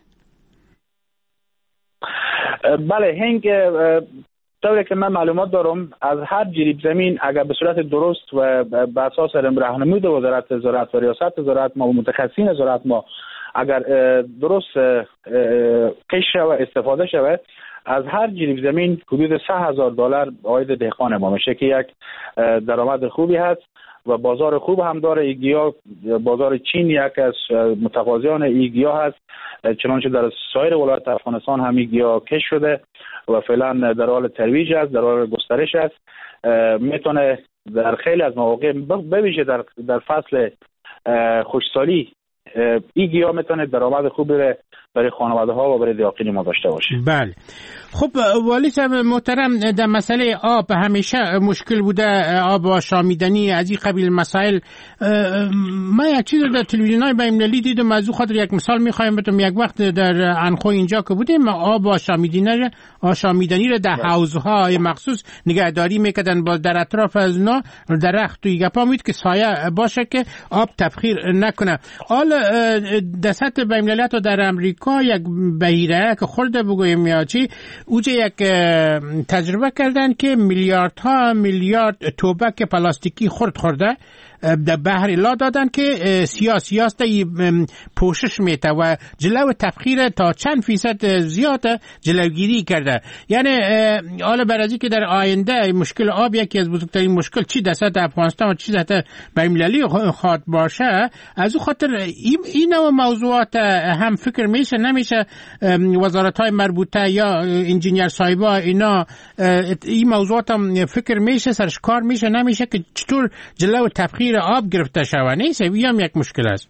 D: بله، هنگ طوری که من معلومات دارم از هر جریب زمین اگر به صورت درست و به اساس راهنمایی وزارت زراعت و ریاست زراعت ما و متخصصین زراعت ما اگر درست کش و استفاده شود، از هر جریب زمین حدود سه هزار دلار عاید دهقان ما میشه که یک درآمد خوبی هست و بازار خوب هم داره. این گیاه بازار چین یک از متقاضیان این گیاه هست، چنانچه در سایر ولایت افغانستان هم این گیاه کش شده و فعلا در حال ترویج است، در حال گسترش است. میتونه در خیلی از مواقع بویژه در در فصل خشکسالی این گیاه میتونه درآمد خوبی برای خانواده ها و برای دیاقین ما داشته باشه.
C: بله. خب والی صاحب محترم، در مسئله آب همیشه مشکل بوده، آب آشامیدنی از این قبیل مسائل. من یک چیز در تلویزیون‌های بین‌المللی دیدم، از خاطر یک مثال می‌خوایم بهتون. یک وقت در انخو اینجا که بودیم آب آشامیدنی آشامیدنی را در حوض‌های مخصوص نگهداری می‌کردن، با در اطراف از اونا درخت و گپا می‌بود که سایه باشه که آب تبخیر نکنه. حالا در سطح بین‌المللی تا در امریکا یک بهیره که خورده بگویم یا چی، اوجه یک تجربه کردن که میلیاردها میلیارد توبک پلاستیکی خورد خورده در بحر لا دادن که سیاه سیاه پوشش میته و جلو تبخیر تا چند فیصد زیاد جلوگیری کرده. یعنی حالا برای که در آینده مشکل آب یکی از بزرگترین مشکل چی در سطح افغانستان و چی در سطح بین‌المللی خواد باشه، از اون خاطر این نوع موضوعات هم فکر میشه نمیشه وزارت‌های مربوطه یا انجینیر صاحبا اینا این موضوعات هم فکر میشه سرش کار میشه نمیشه که چطور جلو تبخیر آب گرفته شوه؟ نیست هم یک مشکل است.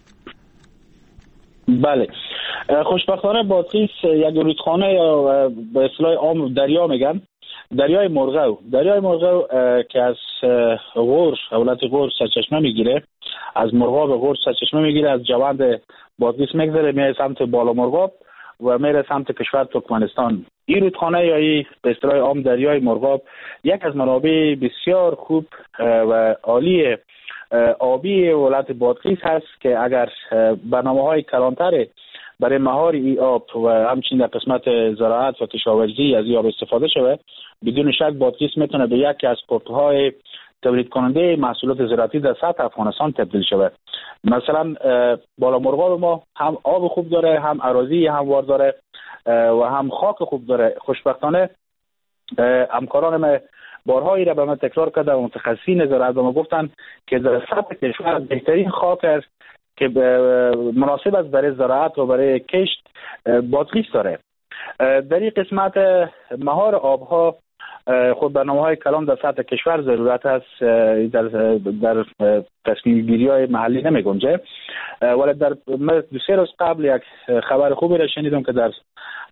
D: بله، خوشبختانه بادغیس یک رودخانه یا به اصطلاح عام دریا میگن، دریای مرغو دریای مرغو که از غور ولایت غور سرچشمه میگیره، از مرغاب غور سرچشمه میگیره، از جوند بادغیس میگذره میره سمت بالا مرغاب و میره سمت کشور ترکمنستان. این رودخانه یا این به اصطلاح عام دریای مرغاب یک از منابع بسیار خوب و عالی آبی ولایت بادغیس هست که اگر برنامه‌های کلانتر برای مهار این آب و همچنین در قسمت زراعت و کشاورزی از این آب استفاده شود، بدون شک بادغیس میتونه به یکی از پورت‌های تولید کننده محصولات زراعتی در سطح افغانستان تبدیل شود. مثلا بالا مرغاب ما هم آب خوب داره، هم اراضی هموار داره و هم خاک خوب داره. خوشبختانه همکاران ما بارهایی را به من تکرار کرده و متخصصین زراعت به ما گفتن که در سطح کشور بهترین خاک است که مناسب است برای زراعت و برای کشت بادغیس داره. در این قسمت مهار آبها خود برنامه‌های کلان در سطح کشور ضرورت است، در در تصمیم گیری‌های محلی نمی‌گنجه. ولی در دو سه روز قبل یک خبر خوبی را شنیدم که در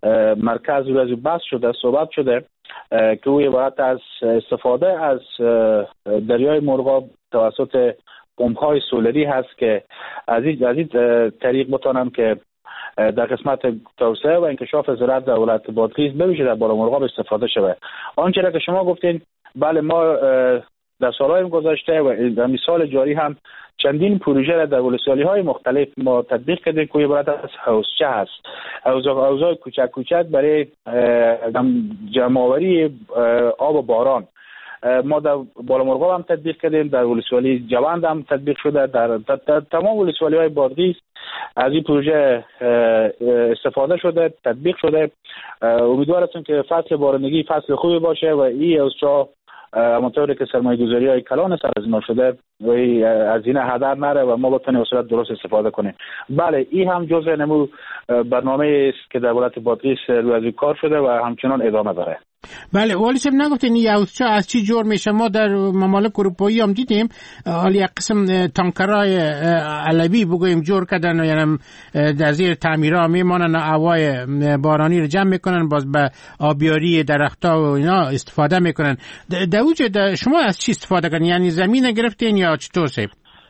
D: مرکز روی بحث شده، صحبت شده که او عبارت از استفاده از دریای مرغاب توسط پمپ‌های سولری هست که از این از این طریق بتونن که در قسمت توسعه و انکشاف زراعت در ولایت بادغیس بویژه در بالامرغاب استفاده شده. آنچه را که شما گفتین، بله، ما در سالهای گذشته و در مثال جاری هم چندین پروژه را در ولسوالی‌های مختلف ما تطبیق کردیم که عبارت از حوضچه هست، حوض‌های کوچک کوچک برای جمع‌آوری آب باران. ما در بالامرغاب هم تطبیق کردیم، در ولسوالی جوند هم تطبیق شده، در, در, در تمام ولسوالی‌های بادغیس از این پروژه استفاده شده، تطبیق شده. امیدوار هستم که فصل بارندگی فصل خوبی باشه و این حوضچه‌ها همونطوری که سرمایه‌گذاری های کلان سر از ما شده و از این هدر نره و ما بتونیم به صورت درست استفاده کنیم. بله، این هم جزء نمو برنامه است که در ولایت بادغیس روی از کار شده و همچنان ادامه داره.
C: بله، والی صاحب نگفتین این حوضچه از چی جور میشه؟ ما در ممالک اروپایی هم دیدیم حالی یک قسم تانکرای علوی بگویم جور کردن، یعنی در زیر تعمیرها میمانن، هوای بارانی رو جمع میکنن، باز به آبیاری درختها و اینا استفاده میکنن. در اوجه شما از چی استفاده کنین؟ یعنی زمین گرفتین یا چطور صاحب؟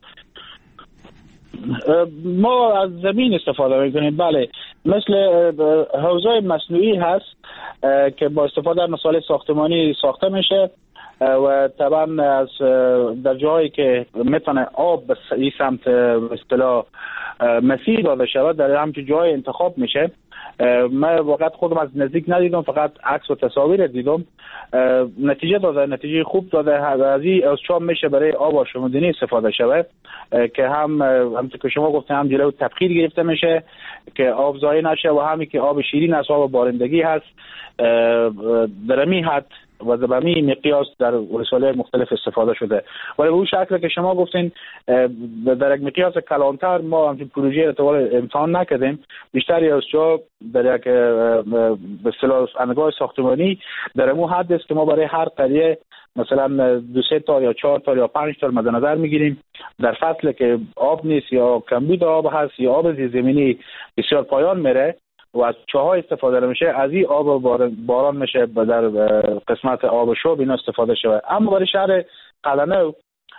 D: ما از زمین استفاده میکنیم. بله، مثل حوضای مصنوعی هست که با استفاده از مسائل ساختمانی ساخته میشه و طبعا از در جایی که میتونه آب به این سمت به اصطلاح مسیر داده شود در همچین جای انتخاب میشه. من واقعا خودم از نزدیک ندیدم، فقط عکس و تصاویر دیدم. نتیجه داده، نتیجه خوب داده. از این حوضچه میشه برای آب آشامیدنی استفاده شود که هم همونطور که شما گفتین هم جلوی تبخیر گرفته میشه که آب ضایع نشه و همین که آب شیرین است، آب بارندگی هست، در می حد و در می مقیاس در ولسوالی‌های مختلف استفاده شده. ولی به اون شکل که شما گفتین در یک مقیاس کلانتر ما همچین پروژه رو طوال امتحان نکردیم. بیشتر حوضچه‌ها در یک به اصطلاح نگاه ساختمانی در اون حد است که ما برای هر قریه مثلا دو سه تا یا چهار تا یا پنج تا مد نظر میگیریم. در فصل که آب نیست یا کمبود آب هست یا آب زیرزمینی بسیار پایان میره و از چاهای استفاده نمیشه، از این آب باران میشه در قسمت آب شرب اینا استفاده شود. اما برای شهر قلعه‌نو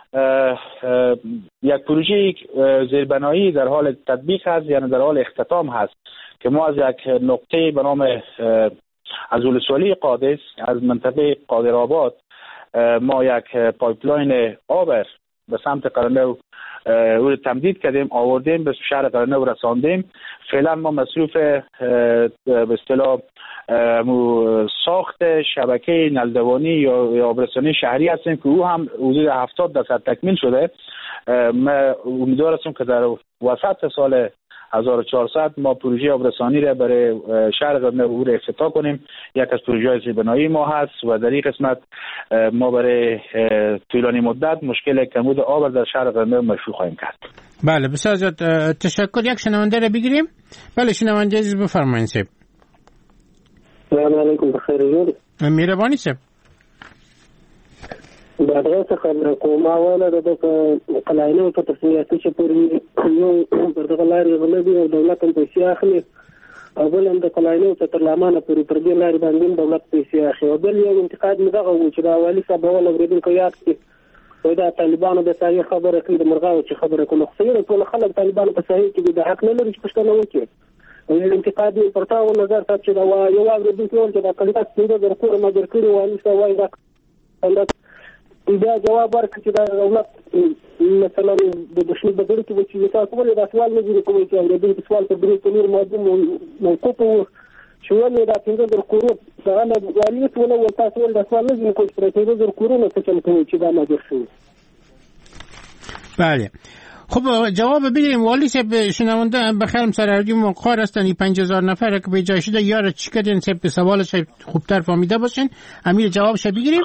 D: یک پروژه زیربنایی در حال تطبیق هست، یعنی در حال اختتام هست که ما از یک نقطه به نام از ولسوالی قادس از منطقه قادرآباد ما یک پایپلاین آب به سمت قلعه‌نو او رو تمدید کردیم، آوردیم به شهر قلعه‌نو رساندیم. فعلا ما مصروف به اصطلاح ساخت شبکه نلدوانی یا آبرسانی شهری هستیم که او هم حدود هفتاد درصد تکمیل شده. من امیدوار هستم که در وسط سال هزار و چهارصد ما پروژه آبرسانی را برای شهر قلعه‌نو را افتتاح کنیم. یک از پروژه‌های زیربنایی ما هست و در این قسمت ما برای طولانی مدت مشکل کمبود آب در شهر قلعه‌نو مشروع خواهیم کرد.
C: بله، بسیار زیاد تشکر. یک شنونده را بگیریم. بله، شنونده عزیز بفرمایید صاحب.
K: سلام علیکم، بخیر جور.
C: مهربانی صاحب.
K: بعد څخه کومه والا د قلعه‌نو په تفصیلاتي چې پورې یو پر دغه لارې غلبي او دولت هم پیسې اخلي او بل هم د قلعه‌نو څخه تر لامانه پورې پر دې لارې باندې دولت پیسې اخلي او بل یو انتقاد مې دغه و چې د والي صاحب اول اورېدونکو یاد کړي وایي دا طالبانو د ساحې خبره کوي، د مرغاو چې خبره کوي. خو صحیح ټول خلک طالبانو په ساحې کې د حق نه لري چې پوښتنه وکړي. او یو انتقاد یې پر تا و نظر صاحب چې دا یو اورېدونکي وایي چې دا کلیدات څنګه در کور ماجر کړي والي صاحب وایي دا بیا جواب ورکړي چې دا دولت مثلا د دښمن بدل کې چې تاسو ولې دا سوال نه جوړ کوئ چې اورېدل په سوال په درې تنور ماده موقوف وو چې ولې دا څنګه در کورو دا نه والي څه ونه تاسو ولې دا سوال نه جوړ کوئ چې څنګه در کورو نه څه کوي چې دا ماجر شي.
C: بله، خب جواب بگیریم. والی صاحب شنونده بخیر سرارجی موقع هستن پنج هزار نفر که به جای شده یار چی کردین صاحب به سوالش خوبتر فهمیده باشین. امیر جوابش بگیریم.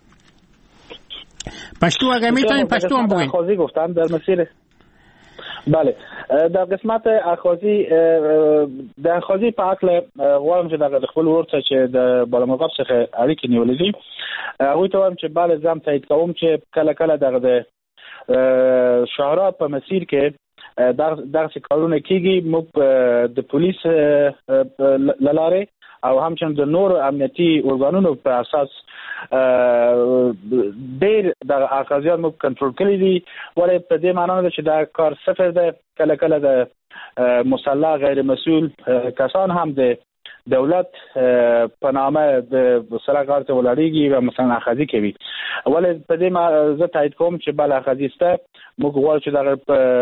C: پشتو اگر میتونین پشتو هم بگین.
D: اخاذی گفتم در مسیر. بله، در قسمت اخاذی در اخاذی په اړه غواړم چې د خپل ورته چې د بالامرغاب څخه اړیکې نیولې دي. هغوی ته وایم چې بله زم تایید کوم چې کله کله دغه شهرات په مسیر کې دغه کارونه کیږي. موږ د پولیس لاره او همچنین د نور امنیتي ارګانونو په اساس ډېر د اخراجات مو کنټرول کړی دي. ولې په دې معنی ده چې دا کار صفر ده. کله کله د مسلح غیر مسؤل کسان هم د دولت په نامه د سرکار ته ولاړیږي و مثلا اخراجي کوي. ولې په دې ما زه تایید کوم چې بل اخراجي سته موږ غواړو چې دا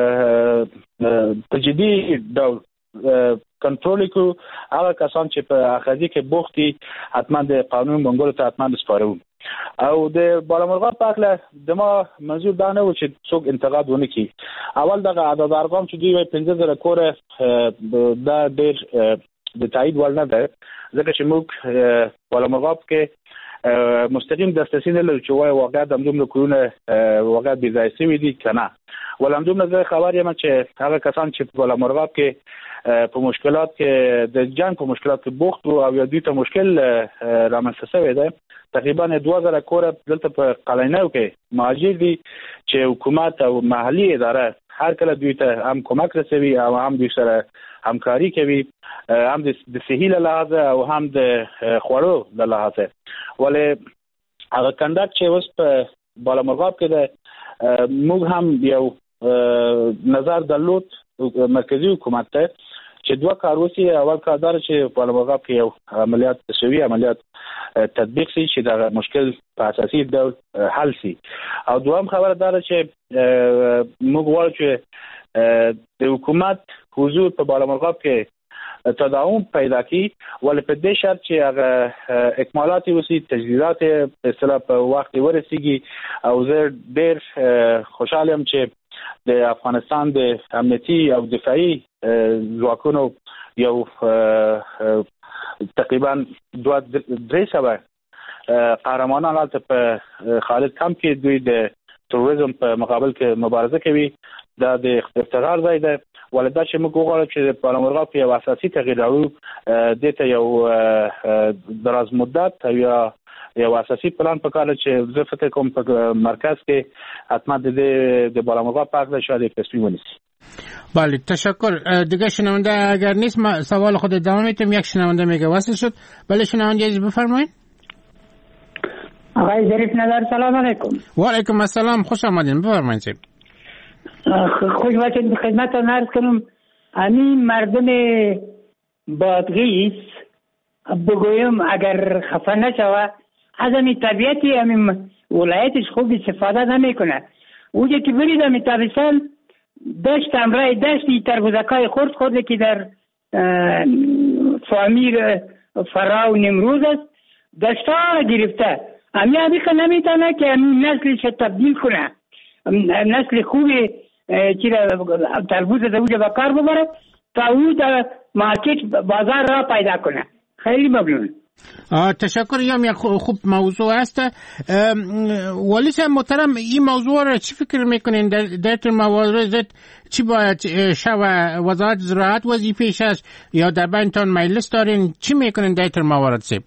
D: په جدي ډول کنټرول کو. هغه کسان چې په اخراجي کې بوختي حتما د قانون منګولو ته حتما سپارو. او د بالامرغاب په اړه د ما منظور دا نه و چې څوک انتقاد ونه کړي. اول دغه عدد ارقام چې دوی پنځه زره کوره دا ډېر د تایید وړ نه ده ځکه چې موږ بالامرغاب کې مستقیم دسترسی نه لرو چې وایي واقعا د همدومره کورونه واقعا بې ځایه شوي دي که نه. ولې همدومره زه خبر یم چې هغه کسان چې په بالامرغاب کې په مشکلات کې د جنګ په مشکلات کې بوخت وو او یا دوی ته مشکل رامنځته شوی دی تقریبا دوه زره کوره دلته په قلعه‌نو کې مهاجر دي چې حکومت او محلي اداره هر کله دوی ته هم کمک رسوي او هم دوی سره همکاري کوي هم د صحي له لحاظه او هم د خوړو له لحاظه. ولې هغه کندک چې اوس په بالامرغاب کې ده موږ هم یو نظر درلود مرکزی حکومت ته چې دوه کار وسی. اول کار دار چې بالامرغاب کې یو عملیات شوی عملیات تطبیق شي چې دا مشکل په اساسي ډول حل شي. او دوام خبره دار چې موږ غواړو چې د حکومت حضور په بالامرغاب کې تداوم پیدا کی. ولې په دې شرط چې هغه اکمالات وسی تجدیدات په اصطلاح په وخت ورسیږي. او زه ډېر خوشاله یم چې د افغانستان د امنیتي او دفاعي ځواکونو یو تقریبا دوه درې سوه قهرمانان هلته په خالد کمپ کې دوی د تروریزم په مقابل کې مبارزه کوي. دا د افتخار ځای ده. ولې دا چې موږ وغواړو چې د بالامرغاب کې یو اساسي تغییر راوړو دې ته یو دراز مدت او یا یو اساسي پلان پکاره چې زه فکر کوم په مرکز کې حتما د د بالامرغاب په اړه شاید تصمیم ونیسي.
C: بله تشکر. دیگه شنونده اگر نیست ما سوال خود ادامه میتونم. یک شنونده میگه وصل شد. بله شنونده عزیز بفرمایید.
L: آقای ظریف نظر سلام علیکم.
C: و علیکم السلام خوش آمدین بفرمایید.
L: خوش باشید. خدمتتون عرض کنم همین مردم بادغیس بگویم اگر خفه نشوه از همین طبیعتی همین ولایتش خوب استفاده نمیکنه. اونجا که برید همین تابستان دشت امرای دشتی تربوزکای خورد خورده که در فامیر فرا و نمروز است دشت ها گرفته. همین همین که نمیتونه که همین نسلش تبدیل کنه نسل خوبی که تربوز در اونجا با کار ببرد تا او در مارکت بازار را پیدا کنه. خیلی ممنون.
C: تشکر. یم یک خوب موضوع است. ولی صاحب محترم این موضوع را چی فکر میکنین در در تر موارد چی باید شوه؟ وزارت زراعت وظیفه‌اش است یا در بینتان مجلس دارین؟ چی میکنین در تر موارد صاحب؟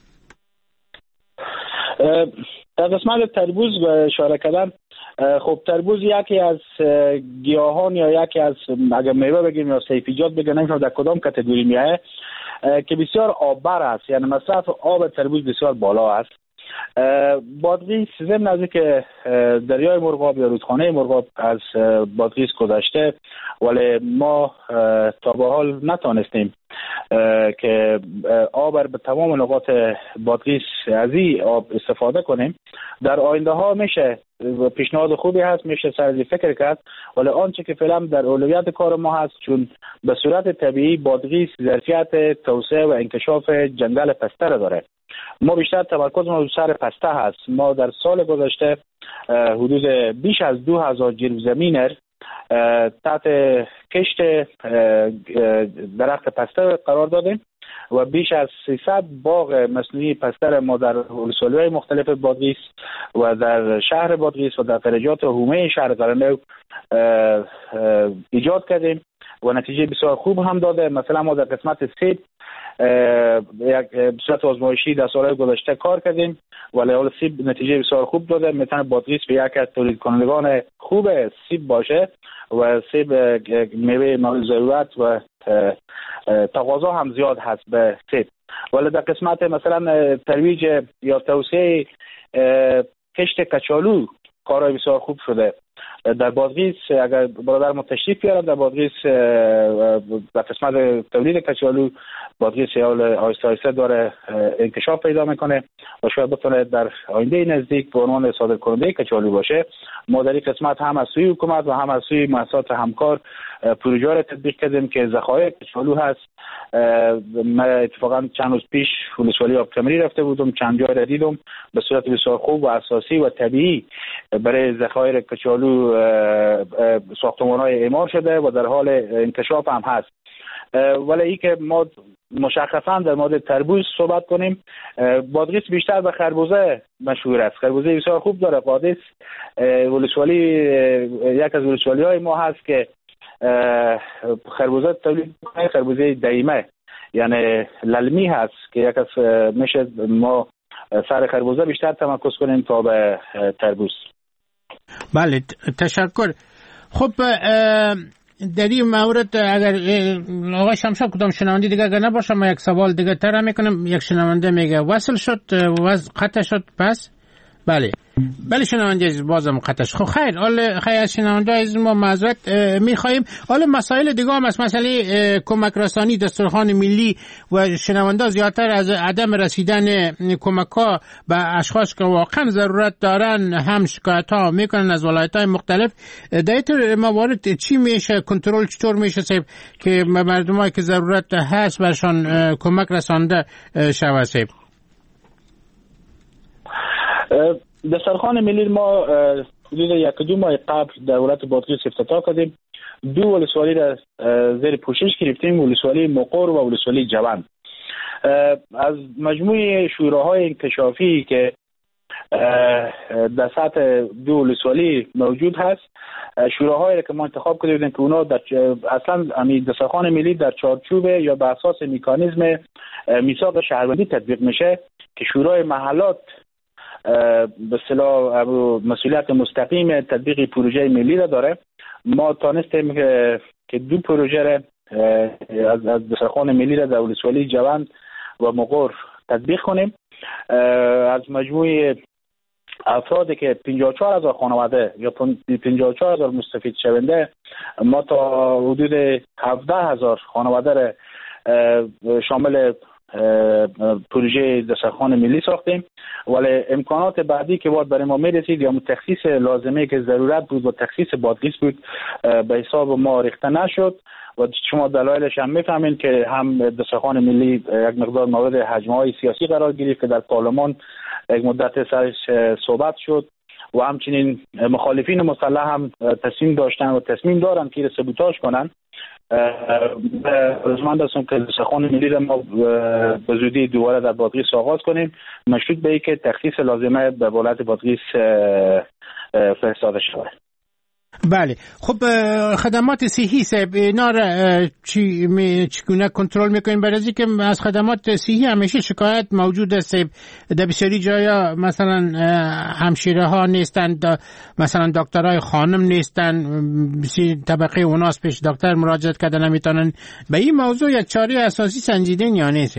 D: در قسمت تربوز به اشاره کردن خب تربوز یکی از گیاهان یا یکی از اگر میوه بگیم یا سیفیجات بگیم نمی‌دونم در کدام کاتگوری میاد که بسیار آببر است. یعنی مصرف آب تربوز بسیار بالا است. بادغیس ضمن از اینکه دریای مرغاب یا رودخانه مرغاب از بادغیس گذشته ولی ما تا به حال نتانستیم که آب به تمام نقاط بادغیس از این آب استفاده کنیم. در آینده ها میشه پیشنهاد خوبی هست، میشه سر فکر کرد، ولی آنچه که فعلا در اولویت کار ما هست چون به صورت طبیعی بادغیس ظرفیت توسعه و انکشاف جنگل پسته را داره. ما بیشتر تمرکز ما سر پسته هست. ما در سال گذشته حدود بیش از دو هزار جرف زمین تحت کشت درخت پسته قرار دادیم و بیش از سیصد باغ مصنوعی پسته ما در ولسوالی‌های مختلف بادغیس و در شهر بادغیس و در فرجات حومه شهر قلعه‌نو ایجاد کردیم و نتیجه بسیار خوب هم داده. مثلا ما در قسمت سیب یک صورت آزمایشی در سالهای گذشته کار کردیم ولی حال سیب نتیجه بسیار خوب داده. میتونه بادغیس به یک از تولید کنندگان خوب سیب باشه و سیب میوه مورد ضرورت و تقاضا هم زیاد هست به سیب. ولی در قسمت مثلا ترویج یا توسعه کشت کچالو کارهای بسیار خوب شده. در بادغیس اگر برادر ما تشریف بیارن، در بادغیس در قسمت تولید کچالو بادغیس آهسته آهسته داره انکشاف پیدا میکنه و شاید بتونه در آینده نزدیک به عنوان صادر کننده کچالو باشه. ما در این قسمت هم از سوی حکومت و هم از سوی مؤسسات همکار پروژه را تطبیق کردیم که ذخایر کچالو هست. من اتفاقا چند روز پیش ولسوالی آبکمری رفته بودم، چند جای را دیدم، به صورت بسیار خوب و اساسی و طبیعی برای ذخایر کچالو ساختمان‌های اعمار شده و در حال انکشاف هم هست. ولی ای که ما مشخصا در مورد تربوز صحبت کنیم، بادغیس بیشتر به خربوزه مشهور است. خربوزه بسیار خوب داره. بادغیس ولسوالی یک از ولسوالی‌های ما هست که خربوزه تولید می‌کنه، خربوزه دایمه یعنی للمی هست که یک از میشه ما سر خربوزه بیشتر تمرکز کنیم تا به تربوز.
C: بله تشکر. خب در این مورد اگر آقای شمشاد کدام شنونده دیگه اگر نباشه ما یک سوال دیگه تر میکنم. یک شنونده میگه وصل شد وز قطع شد پس بله بله شنونده عزیز بازم قطعش. خب خیر حالا خیر از شنونده عزیز ما معذرت میخواهیم. حالا مسائل دیگه هم از مسئله کمک رسانی دسترخوان ملی و شنونده زیادتر از عدم رسیدن کمک ها به اشخاص که واقعا ضرورت دارن هم شکایت ها میکنن از ولایت های مختلف. در این موارد چی میشه، کنترل چطور میشه سیب که مردم هایی که ضرورت هست برشان کمک رسانده شود سیب؟
D: دسترخوان ملی ما حدود یک دو ماه قبل در ولایت بادغیس افتتاح کردیم. دو ولسوالی را زیر پوشش گرفتیم، ولسوالی مقر و ولسوالی جوند. از مجموعه شوراهای انکشافی که در سطح دو ولسوالی موجود هست، شوراهایی که ما انتخاب کرده بودیم که اونا در اصلا همین دسترخوان ملی در چارچوب یا به اساس مکانیزم میثاق شهروندی تطبیق میشه که شورای محلات به اصطلاح مسئولیت مستقیم تطبیق پروژه ملی را داره. ما تانستیم که دو پروژه را از از دسترخوان ملی را در ولسوالی جوند و مقر تطبیق کنیم. از مجموعه افرادی که پنجاه و چهار هزار خانواده یا پنجاه و چهار هزار مستفید شونده، ما تا حدود هفده هزار خانواده را شامل پروژه دسترخوان ملی ساختیم. ولی امکانات بعدی که باید برای ما میرسید یا تخصیص لازمه که ضرورت بود و تخصیص بادغیس بود به حساب ما ریخته نشد و شما دلایلش هم میفهمین که هم دسترخوان ملی یک مقدار مورد هجمه‌های سیاسی قرار گرفت که در پارلمان یک مدت سرش صحبت شد و همچنین مخالفین مسلح هم تصمیم داشتن و تصمیم دارن که سبوتاژ کنن. رضامند هستم که دسترخوان ملی را ما به زودی دوباره در بادغیس آغاز کنیم، مشروط به اینکه تخصیص لازمه به ولایت بادغیس فرستاده شود.
C: بله خب خدمات صحی صاحب اینا را چی می چگونه کنترل میکنین؟ برای اینکه از خدمات صحی همیشه شکایت موجود است. در بسیاری جایا مثلا همشیره ها نیستند، مثلا دکترای خانم نیستند، بسیار طبقه اوناس پیش دکتر مراجعت کردن نمیتونن. به این موضوع یک چاره اساسی سنجیدین یا نیست؟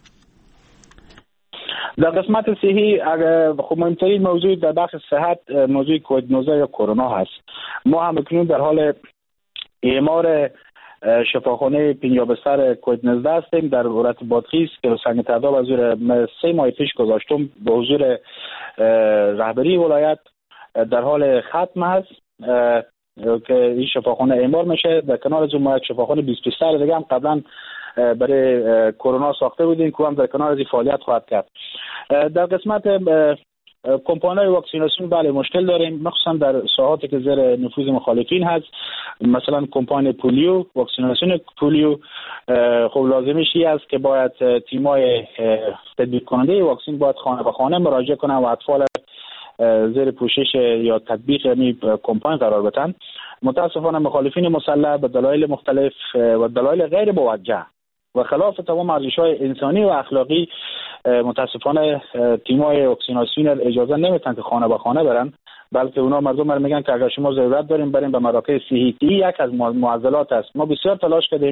D: در قسمت صحی خب مهمترین موضوع در بخش صحت موضوع کووید نوزده یا کرونا هست. ما هم اکنون در حال اعمار شفاخانه پنجاه بستر کووید نوزده هستیم در ولایت بادغیس که سنگ تعداد از سه ماه پیش گذاشتم به حضور رهبری ولایت در حال ختم هست که این شفاخانه اعمار میشه. در کنار از اون ما یک شفاخانه بیست بستر دیگه هم قبلا برای کرونا ساخته بودیم که هم در کنار از این فعالیت خواهد کرد. در قسمت کمپانی‌های واکسیناسیون بله مشکل داریم، مخصوصا در ساحاتی که زیر نفوذ مخالفین هست، مثلا کمپانی پولیو، واکسیناسیون پولیو. خب لازمش این است که باید تیمای تطبیق کننده واکسن باید خانه به خانه مراجعه کنن و اطفال زیر پوشش یا تطبیق این کمپانی قرار بدن. متاسفانه مخالفین مسلح به دلایل مختلف و دلایل غیر موجه و خلاف تمام ارزش‌های انسانی و اخلاقی متاسفانه تیم‌های واکسیناسیون اجازه نمیدن که خانه به خانه برن، بلکه اونا مردم رو میگن که اگر شما ضرورت دارین برین به مراکز صحی. یک از معضلات است. ما بسیار تلاش کردیم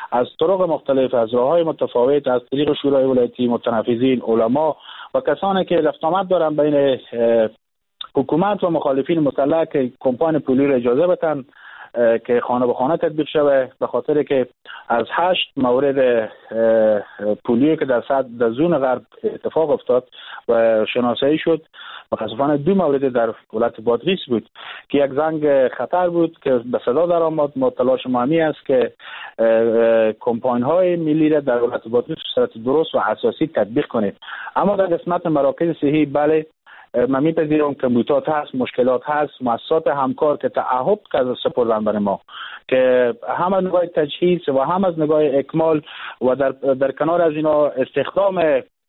D: از طرق مختلف، از راههای متفاوت، از طریق شورای ولایتی، متنفذین، علما و کسانی که رفت آمد دارن بین حکومت و مخالفین مسلح که کمپاین پولی را اجازه بدن که خانه به خانه تطبیق شوه، به خاطر که از هشت مورد پولیو که در صد در زون غرب اتفاق افتاد و شناسایی شد، متاسفانه دو مورد در ولایت بادغیس بود که یک زنگ خطر بود که به صدا در آمد. ما تلاش مهمی است که کمپاین های ملی را در ولایت بادغیس به صورت درست و اساسی تطبیق کنید. اما در قسمت مراکز صحی بله، من میپذیرم که کمبودات هست، مشکلات هست، مؤسسات همکار که تعهد کرده سپردن برای ما که هم از نگاه تجهیز و هم از نگاه اکمال و در, در کنار از اینا استخدام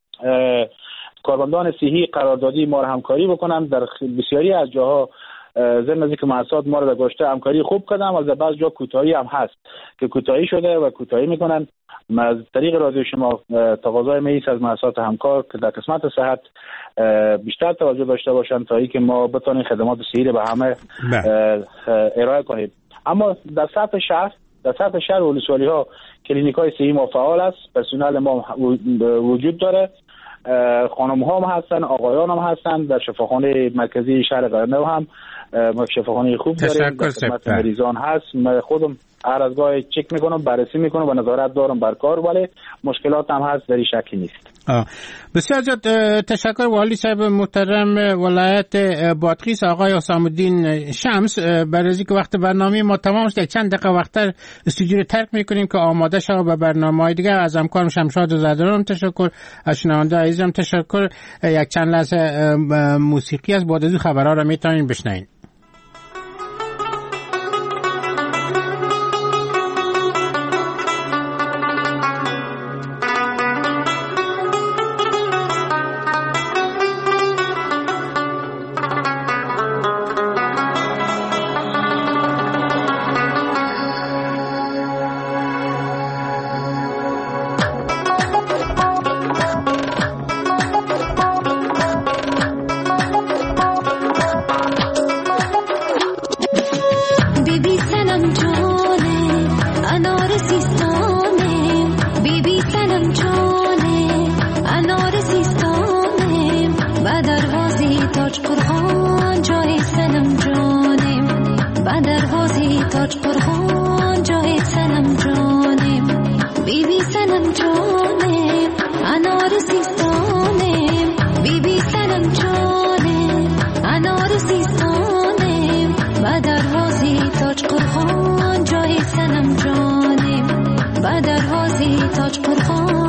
D: کارمندان صحی قراردادی ما را همکاری بکنن. در بسیاری از جاها ضمن از اینکه مؤسسات ما را در گذشته همکاری خوب کردن و در بعض جا کوتاهی هم هست که کوتاهی شده و کوتاهی میکنن. از طریق رادیو شما تقاضای میست از مؤسسات همکار که در قسمت صحت بیشتر توجه داشته باشند تا اینکه ما بتونیم خدمات صحی را به همه ارائه کنیم. اما در سطح شهر در سطح شهر و ولسوالی ها کلینیک های صحی ما فعال است، پرسنل ما وجود داره، خانم ها هم هستن، آقایان هم هستن. در شفاخانه مرکزی شهر قرنه هم شفاخانه خوب داریم، در خدمت مریضان هست. من خودم هر از گاهی چک میکنم، بررسی میکنم و نظارت دارم بر کار، ولی مشکلات هم هست، در این شکی نیست.
C: آه. بسیار زیاد تشکر والی صاحب محترم ولایت بادغیس آقای حسام الدین شمس. برای اینکه وقت برنامه ما تمام شد چند دقیقه وقتر استودیو رو ترک میکنیم که آماده شود به برنامه‌های دیگر. از همکارم شمشاد زادران تشکر، از شنونده عزیزم تشکر. یک چند لحظه موسیقی از بعد از خبرها رو میتونین بشنوین.
M: تاج قرخان